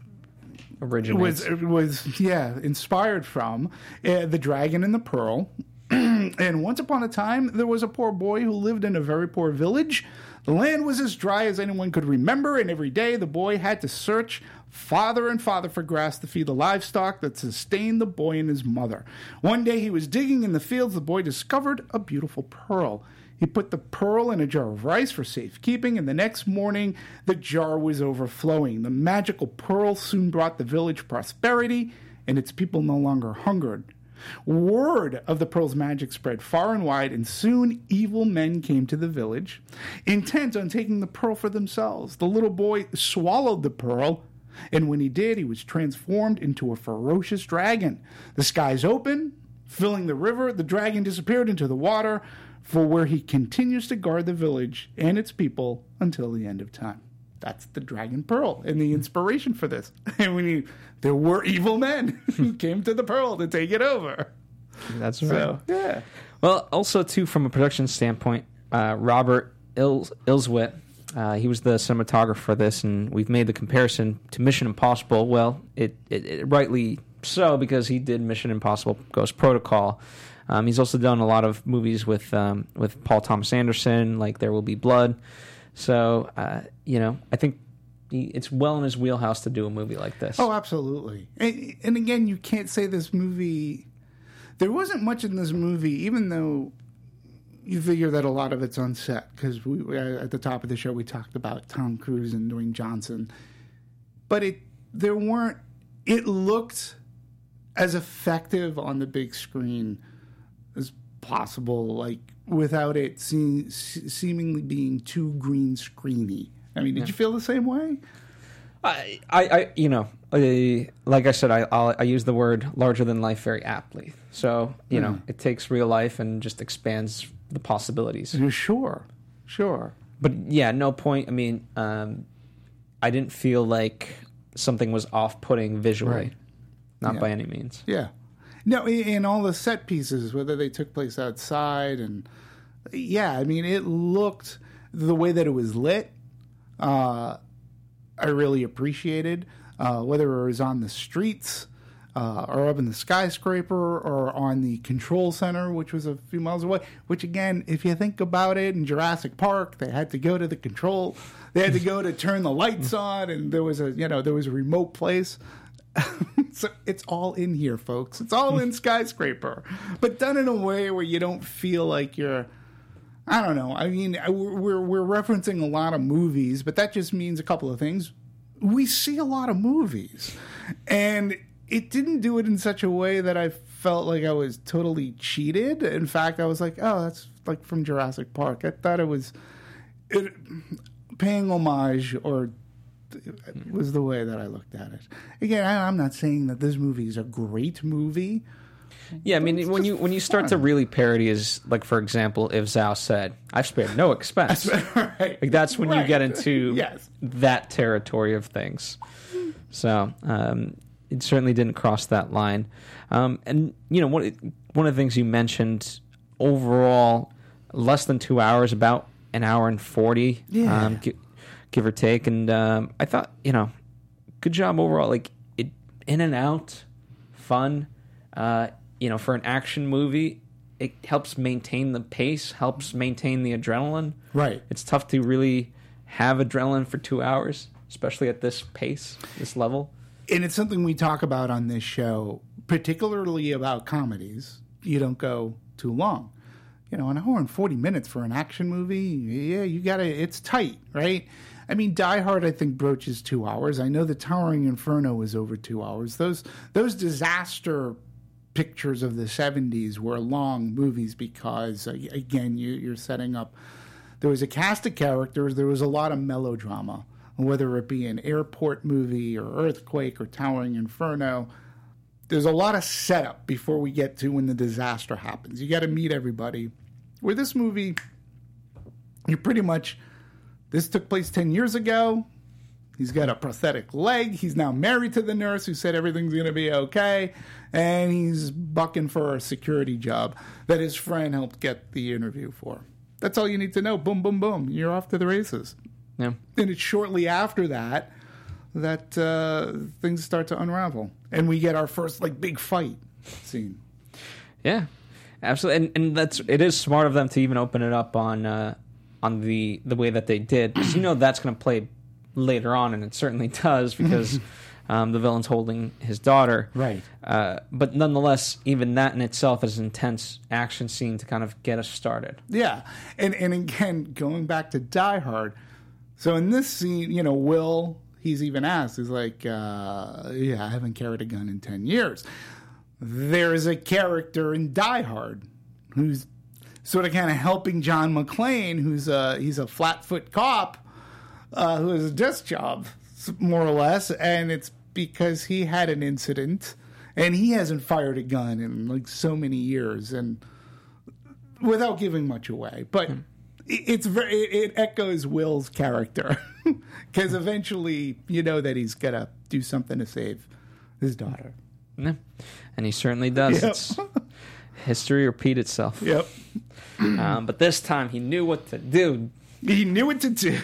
originates was was yeah inspired from uh, the Dragon and the Pearl. And once upon a time, there was a poor boy who lived in a very poor village. The land was as dry as anyone could remember, and every day the boy had to search farther and farther for grass to feed the livestock that sustained the boy and his mother. One day he was digging in the fields. The boy discovered a beautiful pearl. He put the pearl in a jar of rice for safekeeping, and the next morning the jar was overflowing. The magical pearl soon brought the village prosperity, and its people no longer hungered. Word of the pearl's magic spread far and wide, and soon evil men came to the village, intent on taking the pearl for themselves. The little boy swallowed the pearl, and when he did, he was transformed into a ferocious dragon. The skies opened, filling the river. The dragon disappeared into the water, for where he continues to guard the village and its people until the end of time. That's the Dragon Pearl and the inspiration for this. And when you, there were evil men who came to the Pearl to take it over. That's right. So, yeah. Well, also, too, from a production standpoint, uh, Robert Ils- Ilswit, uh, he was the cinematographer for this, and we've made the comparison to Mission Impossible. Well, it, it, it rightly so, because he did Mission Impossible Ghost Protocol. Um, he's also done a lot of movies with um, with Paul Thomas Anderson, like There Will Be Blood. So, uh, you know, I think he, it's well in his wheelhouse to do a movie like this. Oh, absolutely. And, and again, you can't say this movie... There wasn't much in this movie, even though you figure that a lot of it's on set, because we, we at the top of the show we talked about Tom Cruise and Dwayne Johnson. But it there weren't... It looked as effective on the big screen as possible, like, without it se- seemingly being too green screeny. I mean, did yeah. you feel the same way? I, I, I you know, I, like I said, I, I'll, I use the word larger than life very aptly. So, you yeah. know, it takes real life and just expands the possibilities. Sure, sure. But yeah, no point. I mean, um, I didn't feel like something was off-putting visually, right. not yeah. by any means. Yeah. No, in all the set pieces, whether they took place outside, and yeah, I mean, it looked, the way that it was lit, uh, I really appreciated, uh, whether it was on the streets, uh, or up in the skyscraper, or on the control center, which was a few miles away, which again, if you think about it, in Jurassic Park, they had to go to the control, they had to go to turn the lights on, and there was a, you know, there was a remote place. So it's all in here, folks. It's all in Skyscraper, but done in a way where you don't feel like you're, I don't know. I mean, we're we're referencing a lot of movies, but that just means a couple of things. We see a lot of movies, and it didn't do it in such a way that I felt like I was totally cheated. In fact, I was like, oh, that's like from Jurassic Park. I thought it was it, paying homage, or was the way that I looked at it. Again, I, I'm not saying that this movie is a great movie. Yeah, I mean, when you when you start fun. to really parody, is like, for example, if Zhao said, "I've spared no expense," right. like that's when right. you get into yes. that territory of things. So um, it certainly didn't cross that line. Um, and you know, one one of the things you mentioned, overall, less than two hours, about an hour and forty. Yeah. Um, give, give or take, and um, I thought, you know, good job overall. Like, it in and out, fun. Uh, you know, for an action movie, it helps maintain the pace, helps maintain the adrenaline. Right. It's tough to really have adrenaline for two hours, especially at this pace, this level. And it's something we talk about on this show, particularly about comedies. You don't go too long. you know, an hour and forty minutes for an action movie, yeah, you got to, it's tight, right? I mean, Die Hard, I think, broaches two hours. I know the Towering Inferno was over two hours. Those those disaster pictures of the seventies were long movies because, again, you, you're setting up. There was a cast of characters. There was a lot of melodrama, whether it be an airport movie or Earthquake or Towering Inferno. There's a lot of setup before we get to when the disaster happens. You got to meet everybody. Where this movie, you pretty much, this took place ten years ago. He's got a prosthetic leg. He's now married to the nurse who said everything's going to be okay. And he's bucking for a security job that his friend helped get the interview for. That's all you need to know. Boom, boom, boom. You're off to the races. Yeah. And it's shortly after that that uh, things start to unravel. And we get our first, like, big fight scene. Yeah, absolutely. And, and that's it is smart of them to even open it up on uh, on the, the way that they did. Because you know that's going to play later on, and it certainly does, because um, the villain's holding his daughter. Right. Uh, but nonetheless, even that in itself is an intense action scene to kind of get us started. Yeah. And, and again, going back to Die Hard, so in this scene, you know, Will... He's even asked, he's like, uh, yeah, I haven't carried a gun in ten years. There's a character in Die Hard who's sort of kind of helping John McClane, who's a, he's a flat-foot cop uh, who has a desk job, more or less, and it's because he had an incident, and he hasn't fired a gun in, like, so many years, and without giving much away. But... Hmm. It's very, it echoes Will's character, because eventually you know that he's going to do something to save his daughter. Yeah. And he certainly does. Yep. It's, history repeat itself. Yep. Um, but this time he knew what to do. He knew what to do.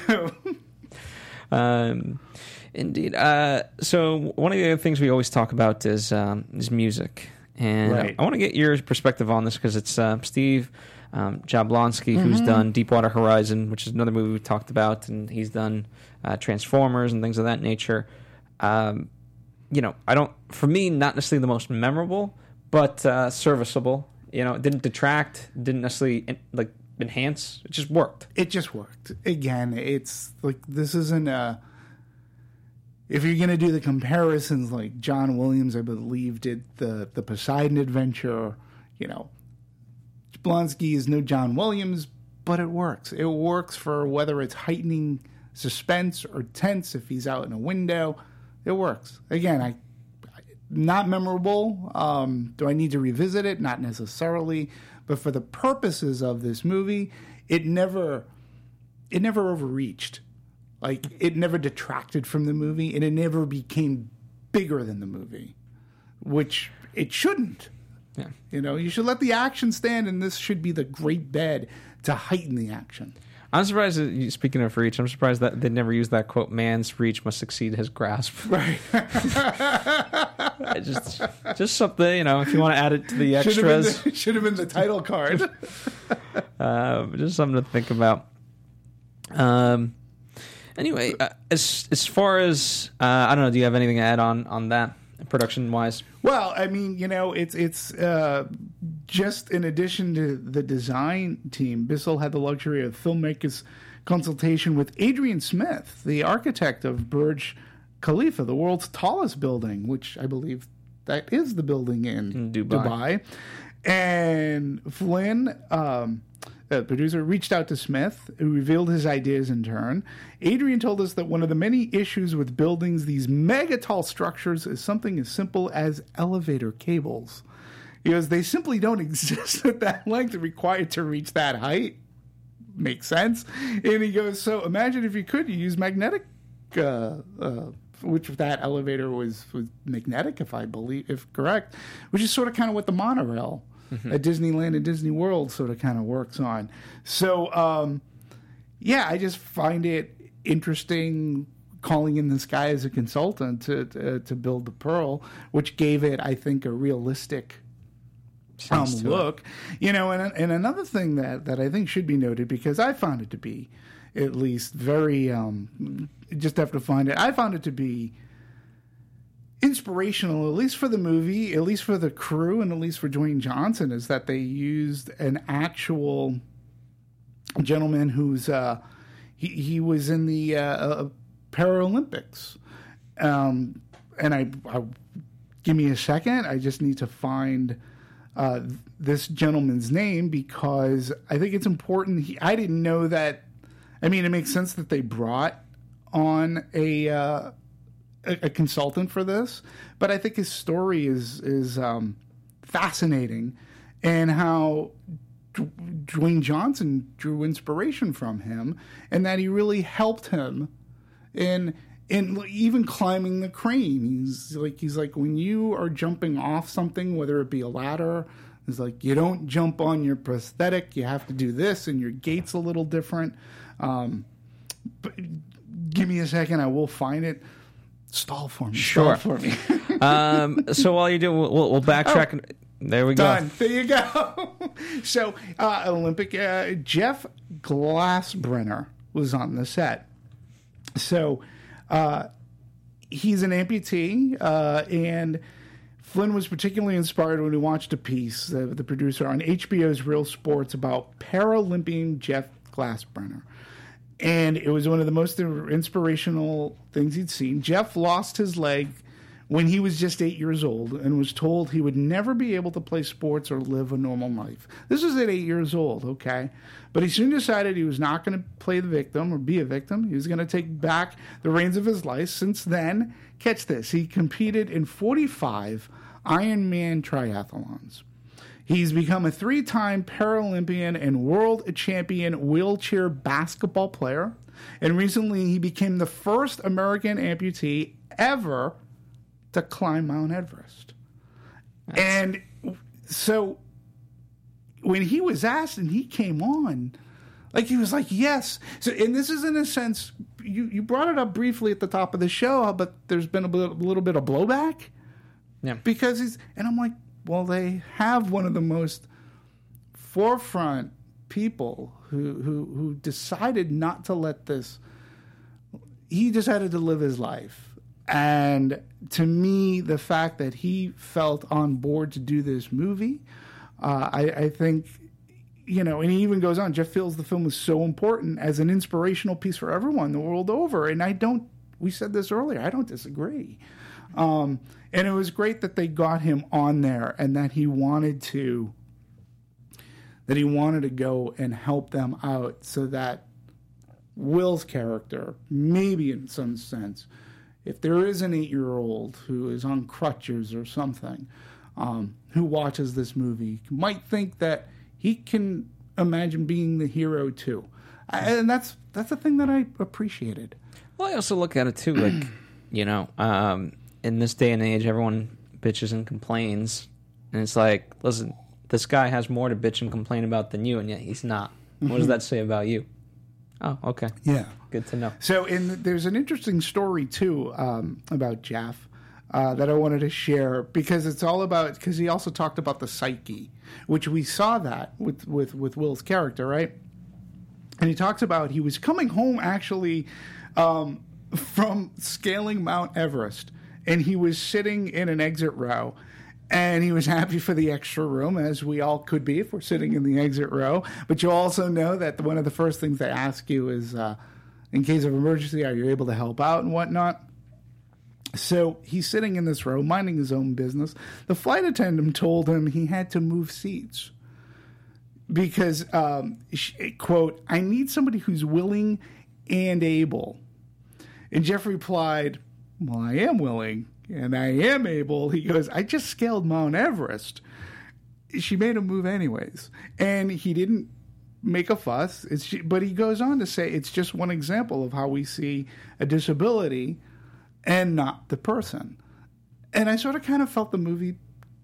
um, indeed. Uh, so one of the other things we always talk about is um, is music. And right. I, I want to get your perspective on this, because it's uh, Steve... Um, Jablonski, mm-hmm. who's done Deepwater Horizon, which is another movie we talked about, and he's done uh, Transformers and things of that nature. Um, you know, I don't, for me, not necessarily the most memorable, but uh, serviceable. You know, it didn't detract, didn't necessarily like enhance. It just worked. It just worked. Again, it's like this isn't a. If you're going to do the comparisons, like John Williams, I believe, did the the Poseidon Adventure. You know. Blonsky is no John Williams, but it works. It works for whether it's heightening suspense or tense. If he's out in a window, it works. Again, I not memorable. Um, do I need to revisit it? Not necessarily, but for the purposes of this movie, it never it never overreached. Like it never detracted from the movie, and it never became bigger than the movie, which it shouldn't. Yeah. You know, you should let the action stand, and this should be the great bed to heighten the action. I'm surprised that, you, speaking of reach, I'm surprised that they never used that quote, man's reach must exceed his grasp. Right. just just something, you know, if you want to add it to the extras. Should have been the, should have been the title card. uh, just something to think about. Um. Anyway, uh, as as far as, uh, I don't know, do you have anything to add on, on that? Production-wise? Well, I mean, you know, it's it's uh, just in addition to the design team, Bissell had the luxury of filmmakers' consultation with Adrian Smith, the architect of Burj Khalifa, the world's tallest building, which I believe that is the building in, in Dubai. Dubai. And Flynn... Um, The producer reached out to Smith, who revealed his ideas in turn. Adrian told us that one of the many issues with buildings, these mega tall structures, is something as simple as elevator cables. He goes, they simply don't exist at that length required to reach that height. Makes sense. And he goes, so imagine if you could, you use magnetic, uh, uh, which that elevator was, was magnetic, if I believe, if correct, which is sort of kind of what the monorail Mm-hmm. at Disneyland and Disney World sort of kind of works on. So, um, yeah, I just find it interesting calling in this guy as a consultant to to, to build the Pearl, which gave it, I think, a realistic um, look. It. You know, and and another thing that, that I think should be noted, because I found it to be at least very, um, just have to find it, I found it to be inspirational, at least for the movie, at least for the crew, and at least for Dwayne Johnson, is that they used an actual gentleman who's uh, he he was in the uh, Paralympics. Um, and I, I give me a second. I just need to find uh, this gentleman's name because I think it's important. He, I didn't know that. I mean, it makes sense that they brought on a uh, a, a consultant for this, but I think his story is is um, fascinating, and how D- Dwayne Johnson drew inspiration from him, and that he really helped him in. And even climbing the crane, he's like, he's like, when you are jumping off something, whether it be a ladder, it's like, you don't jump on your prosthetic. You have to do this, and your gait's a little different. Um, but give me a second. I will find it. Stall for me. Sure. Stall for me. um, so while you do, we'll, we'll backtrack. Oh, there we done. go. There you go. So uh, Olympic, uh, Jeff Glassbrenner was on the set. So... Uh, he's an amputee, uh, and Flynn was particularly inspired when he watched a piece, uh, the producer, on H B O's Real Sports about Paralympian Jeff Glassbrenner. And it was one of the most inspirational things he'd seen. Jeff lost his leg when he was just eight years old and was told he would never be able to play sports or live a normal life. This was at eight years old, okay? But he soon decided he was not going to play the victim or be a victim. He was going to take back the reins of his life. Since then, catch this, he competed in forty-five Ironman triathlons. He's become a three-time Paralympian and world champion wheelchair basketball player. And recently, he became the first American amputee ever to climb Mount Everest. That's... And so when he was asked and he came on, like he was like, yes. So, and this is in a sense, you, you brought it up briefly at the top of the show, but there's been a, bit, a little bit of blowback. Yeah. Because he's, and I'm like, well, they have one of the most forefront people who, who, who decided not to let this, he decided to live his life. And to me, the fact that he felt on board to do this movie, uh, I, I think, you know, and he even goes on, Jeff feels the film was so important as an inspirational piece for everyone the world over. And I don't, we said this earlier, I don't disagree. Um, and it was great that they got him on there and that he wanted to, that he wanted to go and help them out so that Will's character, maybe in some sense, if there is an eight-year-old who is on crutches or something, um, who watches this movie, might think that he can imagine being the hero too, and that's that's the thing that I appreciated. Well, I also look at it too, like you know, um, in this day and age, everyone bitches and complains, and it's like, listen, this guy has more to bitch and complain about than you, and yet he's not. What does that say about you? Oh, okay. Yeah. Good to know. So in, there's an interesting story, too, um, about Jeff uh, that I wanted to share because it's all about, because he also talked about the psyche, which we saw that with, with, with Will's character, right? And he talks about he was coming home, actually, um, from scaling Mount Everest, and he was sitting in an exit row. And he was happy for the extra room, as we all could be if we're sitting in the exit row. But you also know that one of the first things they ask you is, uh, in case of emergency, are you able to help out and whatnot? So he's sitting in this row, minding his own business. The flight attendant told him he had to move seats because, um, she, quote, I need somebody who's willing and able. And Jeff replied, well, I am willing. And I am able, he goes, I just scaled Mount Everest. She made him move anyways. And he didn't make a fuss. It's, but he goes on to say it's just one example of how we see a disability and not the person. And I sort of kind of felt the movie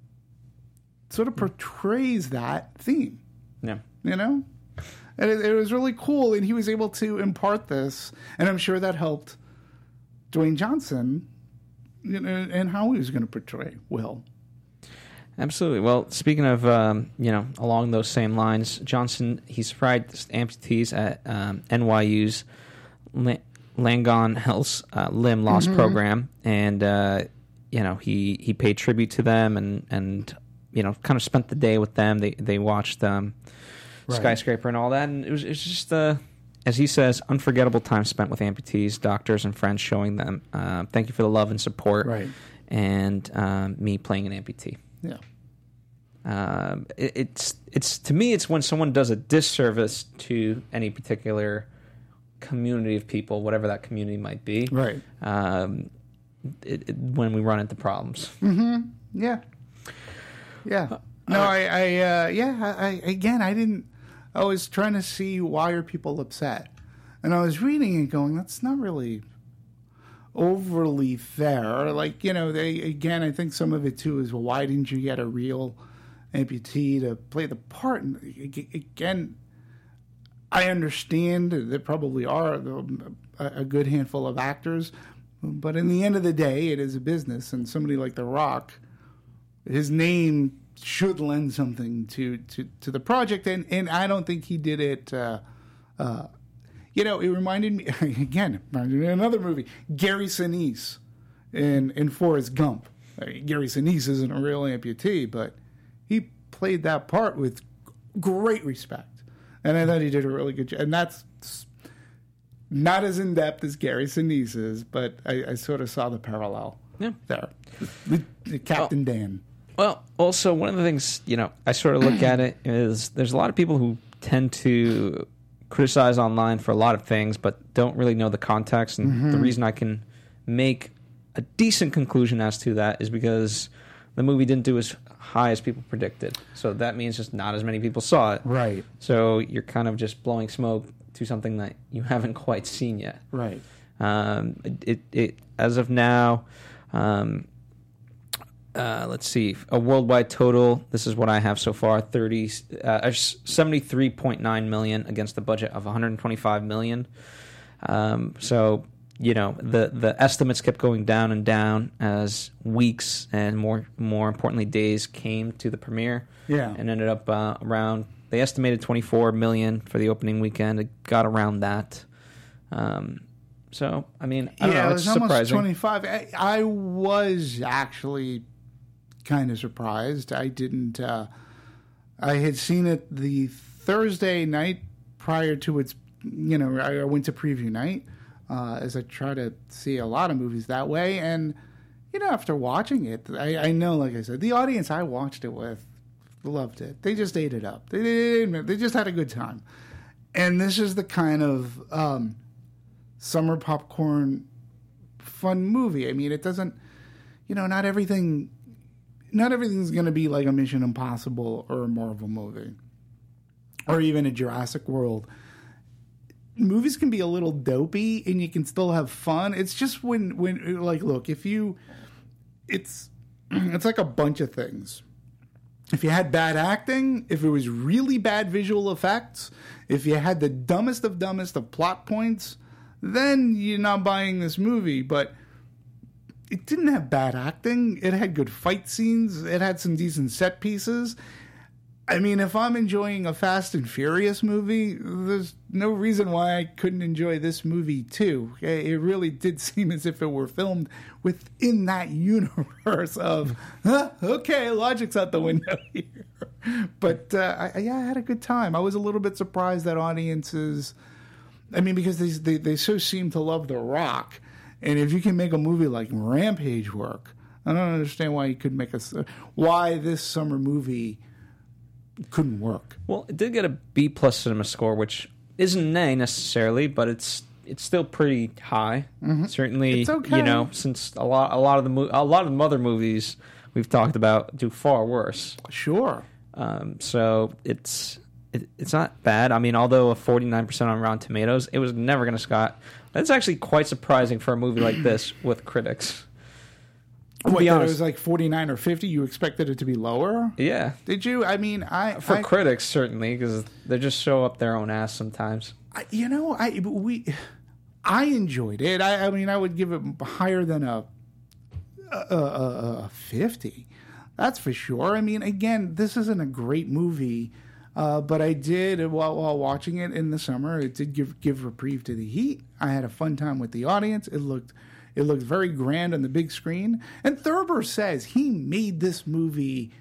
sort of portrays that theme. Yeah. You know? And it, it was really cool. And he was able to impart this. And I'm sure that helped Dwayne Johnson, you know, and how he was going to portray Will. Absolutely. Well, speaking of, um, you know, along those same lines, Johnson, he surprised amputees at um, N Y U's Langone Health's uh, limb loss mm-hmm. program, and uh, you know, he, he paid tribute to them and, and you know, kind of spent the day with them. They they watched um, right. Skyscraper and all that, and it was, it was just, uh, as he says, unforgettable time spent with amputees, doctors, and friends, showing them uh, thank you for the love and support, right. and um, me playing an amputee. Yeah. Um, it, it's it's to me, it's when someone does a disservice to any particular community of people, whatever that community might be. Right. Um, it, it, when we run into problems. Mm-hmm. Yeah. Yeah. No, uh, I, I, uh, yeah, I, again, I didn't, I was trying to see why are people upset. And I was reading and going, that's not really overly fair. Like, you know, they, again, I think some of it too is, well, why didn't you get a real amputee to play the part? And again, I understand there probably are a good handful of actors, but in the end of the day, it is a business, and somebody like The Rock, his name should lend something to, to, to the project, and, and I don't think he did it. Uh, uh, you know, it reminded me, again, it reminded me of another movie, Gary Sinise in, in Forrest Gump. I mean, Gary Sinise isn't a real amputee, but he played that part with great respect, and I thought he did a really good job. And that's not as in-depth as Gary Sinise is, but I, I sort of saw the parallel yeah. there. The, the Captain well, Dan. Well, also, one of the things, you know, I sort of look at it is there's a lot of people who tend to criticize online for a lot of things, but don't really know the context. And mm-hmm. the reason I can make a decent conclusion as to that is because the movie didn't do as high as people predicted. So that means just not as many people saw it. Right. So you're kind of just blowing smoke to something that you haven't quite seen yet. Right. Um, it, it, it as of now, um, uh, let's see, a worldwide total. This is what I have so far: thirty, uh, seventy-three point nine million against the budget of one hundred twenty-five million. Um, so you know the the estimates kept going down and down as weeks and more more importantly days came to the premiere. Yeah, and ended up uh, around. They estimated twenty-four million for the opening weekend. It got around that. Um, so, I mean, I don't yeah, know. It it's was surprising. Almost twenty-five. I, I was actually kind of surprised. I didn't. Uh, I had seen it the Thursday night prior to its. You know, I went to preview night uh, as I try to see a lot of movies that way, and you know, after watching it, I, I know, like I said, the audience I watched it with loved it. They just ate it up. They they, they just had a good time. And this is the kind of um, summer popcorn fun movie. I mean, it doesn't, you know, not everything, not everything's going to be like a Mission Impossible or a Marvel movie or even a Jurassic World. Movies can be a little dopey and you can still have fun. It's just when, when like, look, if you, it's, it's like a bunch of things. If you had bad acting, if it was really bad visual effects, if you had the dumbest of dumbest of plot points, then you're not buying this movie. But it didn't have bad acting. It had good fight scenes. It had some decent set pieces. I mean, if I'm enjoying a Fast and Furious movie, there's no reason why I couldn't enjoy this movie too. It really did seem as if it were filmed within that universe of, huh, okay, logic's out the window here. But uh, I, yeah, I had a good time. I was a little bit surprised that audiences, I mean, because they, they, they so seem to love The Rock. And if you can make a movie like Rampage work, I don't understand why you could make a, why this summer movie couldn't work. Well, it did get a B plus cinema score, which isn't an A necessarily, but it's it's still pretty high. Mm-hmm. Certainly, it's okay. You know, since a lot a lot of the mo- a lot of the other movies we've talked about do far worse. Sure. Um, so it's it, it's not bad. I mean, although a forty-nine percent on Rotten Tomatoes, it was never going to Scott. That's actually quite surprising for a movie like this with critics. To Wait, it was like forty-nine or fifty? You expected it to be lower? Yeah. Did you? I mean, I... For I, critics, certainly, because they just show up their own ass sometimes. I, you know, I we, I enjoyed it. I, I mean, I would give it higher than a, a, a, a fifty. That's for sure. I mean, again, this isn't a great movie, uh, but I did, while, while watching it in the summer, it did give, give reprieve to the heat. I had a fun time with the audience. It looked... It looks very grand on the big screen. And Thurber says he made this movie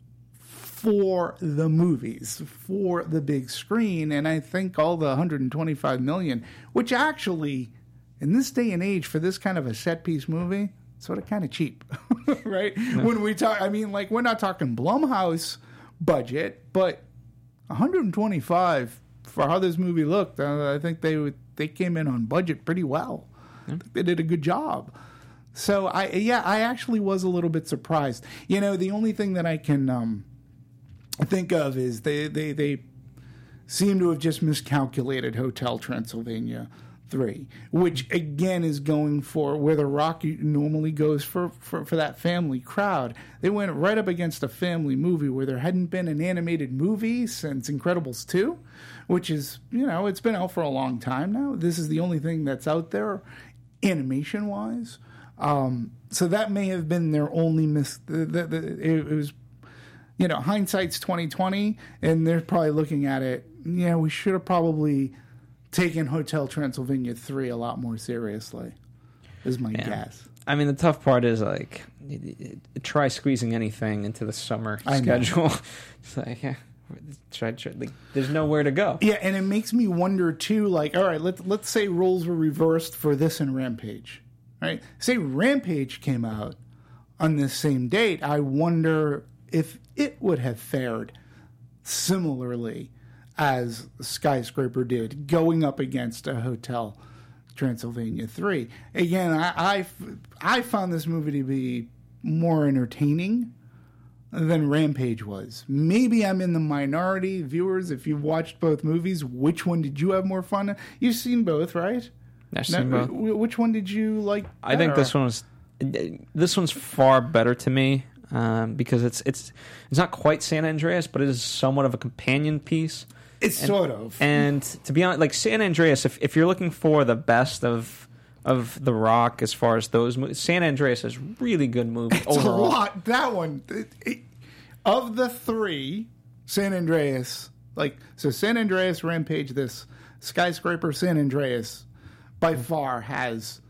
for the movies, for the big screen. And I think all the one hundred twenty-five million dollars, which actually, in this day and age, for this kind of a set-piece movie, sort of kind of cheap, right? No. When we talk, I mean, like, we're not talking Blumhouse budget, but one hundred twenty-five for how this movie looked, uh, I think they would, they came in on budget pretty well. I think they did a good job. So, I yeah, I actually was a little bit surprised. You know, the only thing that I can um, think of is they, they, they seem to have just miscalculated Hotel Transylvania three, which, again, is going for where The Rock normally goes for, for, for that family crowd. They went right up against a family movie where there hadn't been an animated movie since Incredibles two, which is, you know, it's been out for a long time now. This is the only thing that's out there animation-wise. Um, so that may have been their only miss. The, the, the, it, it was, you know, hindsight's twenty twenty, and they're probably looking at it, yeah, we should have probably taken Hotel Transylvania three a lot more seriously, is my yeah. guess. I mean, the tough part is, like, try squeezing anything into the summer I schedule. It's like, yeah. Try, try, like, there's nowhere to go. Yeah, and it makes me wonder too. Like, all right, let's let's say roles were reversed for this and Rampage, right? Say Rampage came out on this same date. I wonder if it would have fared similarly as Skyscraper did, going up against a Hotel Transylvania three. Again, I I, I found this movie to be more entertaining than Rampage was. Maybe I'm in the minority. Viewers, if you've watched both movies, which one did you have more fun? You've seen both, right? I've seen now, both. Which one did you like better? I think this one was this one's far better to me um, because it's it's it's not quite San Andreas, but it is somewhat of a companion piece. It's and, sort of. And to be honest, like San Andreas, if if you're looking for the best of of The Rock as far as those movies, San Andreas is really good movie it's overall. a lot. That one, it, it, of the three, San Andreas, like, so San Andreas, Rampage, this Skyscraper, San Andreas, by far has,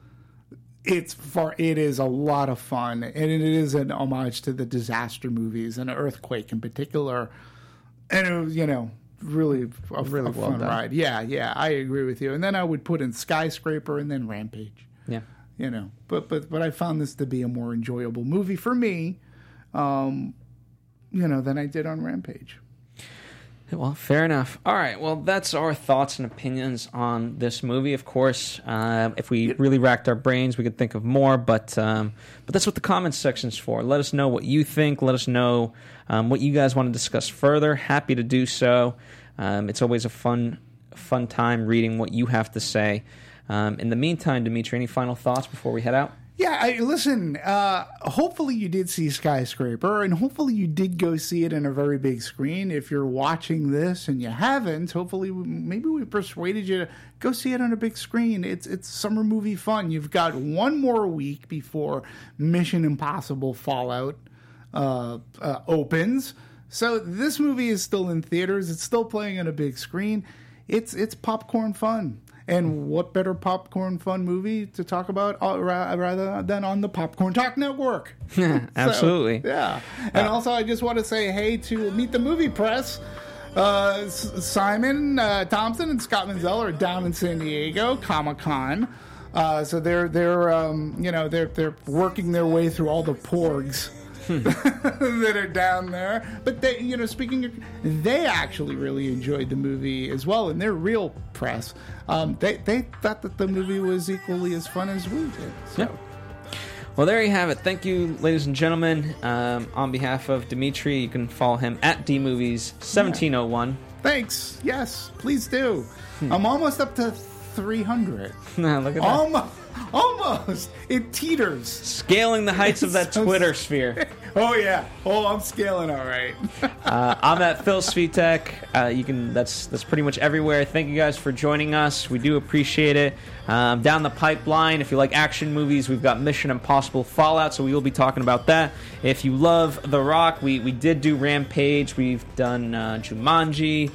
it's far, it is a lot of fun, and it is an homage to the disaster movies and Earthquake in particular, and it was, you know, really a, really a well fun done. ride. Yeah, yeah, I agree with you. And then I would put in Skyscraper and then Rampage. Yeah. You know, but but but I found this to be a more enjoyable movie for me, um, you know, than I did on Rampage. Well, fair enough. All right, well, that's our thoughts and opinions on this movie. Of course, uh, if we really racked our brains, we could think of more, but um, but that's what the comments section's for. Let us know what you think. Let us know um, what you guys want to discuss further. Happy to do so. Um, it's always a fun, fun time reading what you have to say. Um, in the meantime, Dimitri, any final thoughts before we head out? Yeah, I, listen, uh, hopefully you did see Skyscraper, and hopefully you did go see it in a very big screen. If you're watching this and you haven't, hopefully maybe we persuaded you to go see it on a big screen. It's it's summer movie fun. You've got one more week before Mission Impossible Fallout uh, uh, opens. So this movie is still in theaters. It's still playing on a big screen. It's it's popcorn fun. And what better popcorn fun movie to talk about uh, rather than on the Popcorn Talk Network? Absolutely. So, yeah. And uh, also, I just want to say hey to Meet the Movie Press. Uh, S- Simon uh, Thompson and Scott Menzel are down in San Diego, Comic-Con. Uh, so they're they're um, you know they're they're working their way through all the porgs that are down there. But they, you know, speaking of, they actually really enjoyed the movie as well, and they're real press. Um, they they thought that the movie was equally as fun as we did. So. Yeah. Well, there you have it. Thank you, ladies and gentlemen. Um, on behalf of Dimitri, you can follow him at D Movies seventeen oh one. Thanks. Yes, please do. Hmm. I'm almost up to three hundred. No, look at almost, that. Almost. It teeters. Scaling the heights of that so Twitter sphere. Oh, yeah. Oh, I'm scaling all right. uh, I'm at Phil Svitek. Uh, you can. That's that's pretty much everywhere. Thank you guys for joining us. We do appreciate it. Um, down the pipeline, if you like action movies, we've got Mission Impossible Fallout, so we will be talking about that. If you love The Rock, we, we did do Rampage. We've done uh, Jumanji.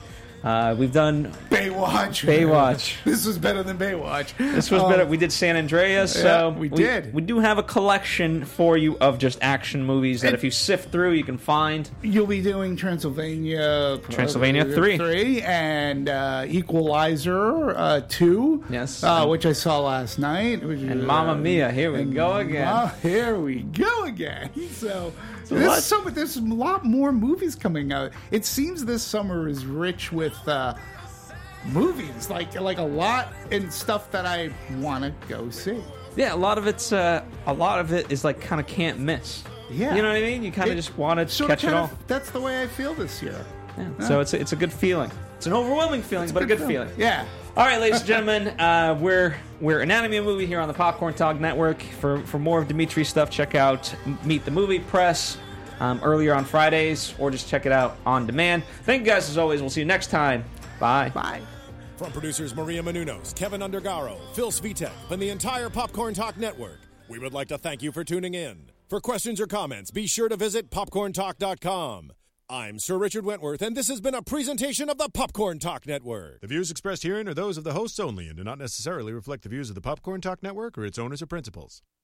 Uh, we've done Baywatch. Baywatch. This was better than Baywatch. This was Um, better. We did San Andreas. yeah, So we did. We do have a collection for you of just action movies that And- if you sift through, you can find. You'll be doing Transylvania, Transylvania uh, three. three, and uh, Equalizer uh, two. Yes. uh, which I saw last night. Which And is, Mamma uh, Mia, here we and go again. Ma- here we go again. So, So there's what- so there's a lot more movies coming out. It seems this summer is rich with uh, movies, like like a lot and stuff that I want to go see. Yeah, a lot of it's uh, a lot of it is like kind of can't miss. Yeah. You know what I mean? You kind of It just want to sort of catch it kind all. of- That's the way I feel this year. Yeah. So it's a, it's a good feeling. It's an overwhelming feeling, but a good feeling. Yeah. All right, ladies and gentlemen, uh, we're we're Anatomy of Movie here on the Popcorn Talk Network. For for more of Dimitri's stuff, check out Meet the Movie Press um, earlier on Fridays, or just check it out on demand. Thank you guys as always. We'll see you next time. Bye. Bye. From producers Maria Menounos, Kevin Undergaro, Phil Svitek, and the entire Popcorn Talk Network, we would like to thank you for tuning in. For questions or comments, be sure to visit popcorn talk dot com. I'm Sir Richard Wentworth, and this has been a presentation of the Popcorn Talk Network. The views expressed herein are those of the hosts only and do not necessarily reflect the views of the Popcorn Talk Network or its owners or principals.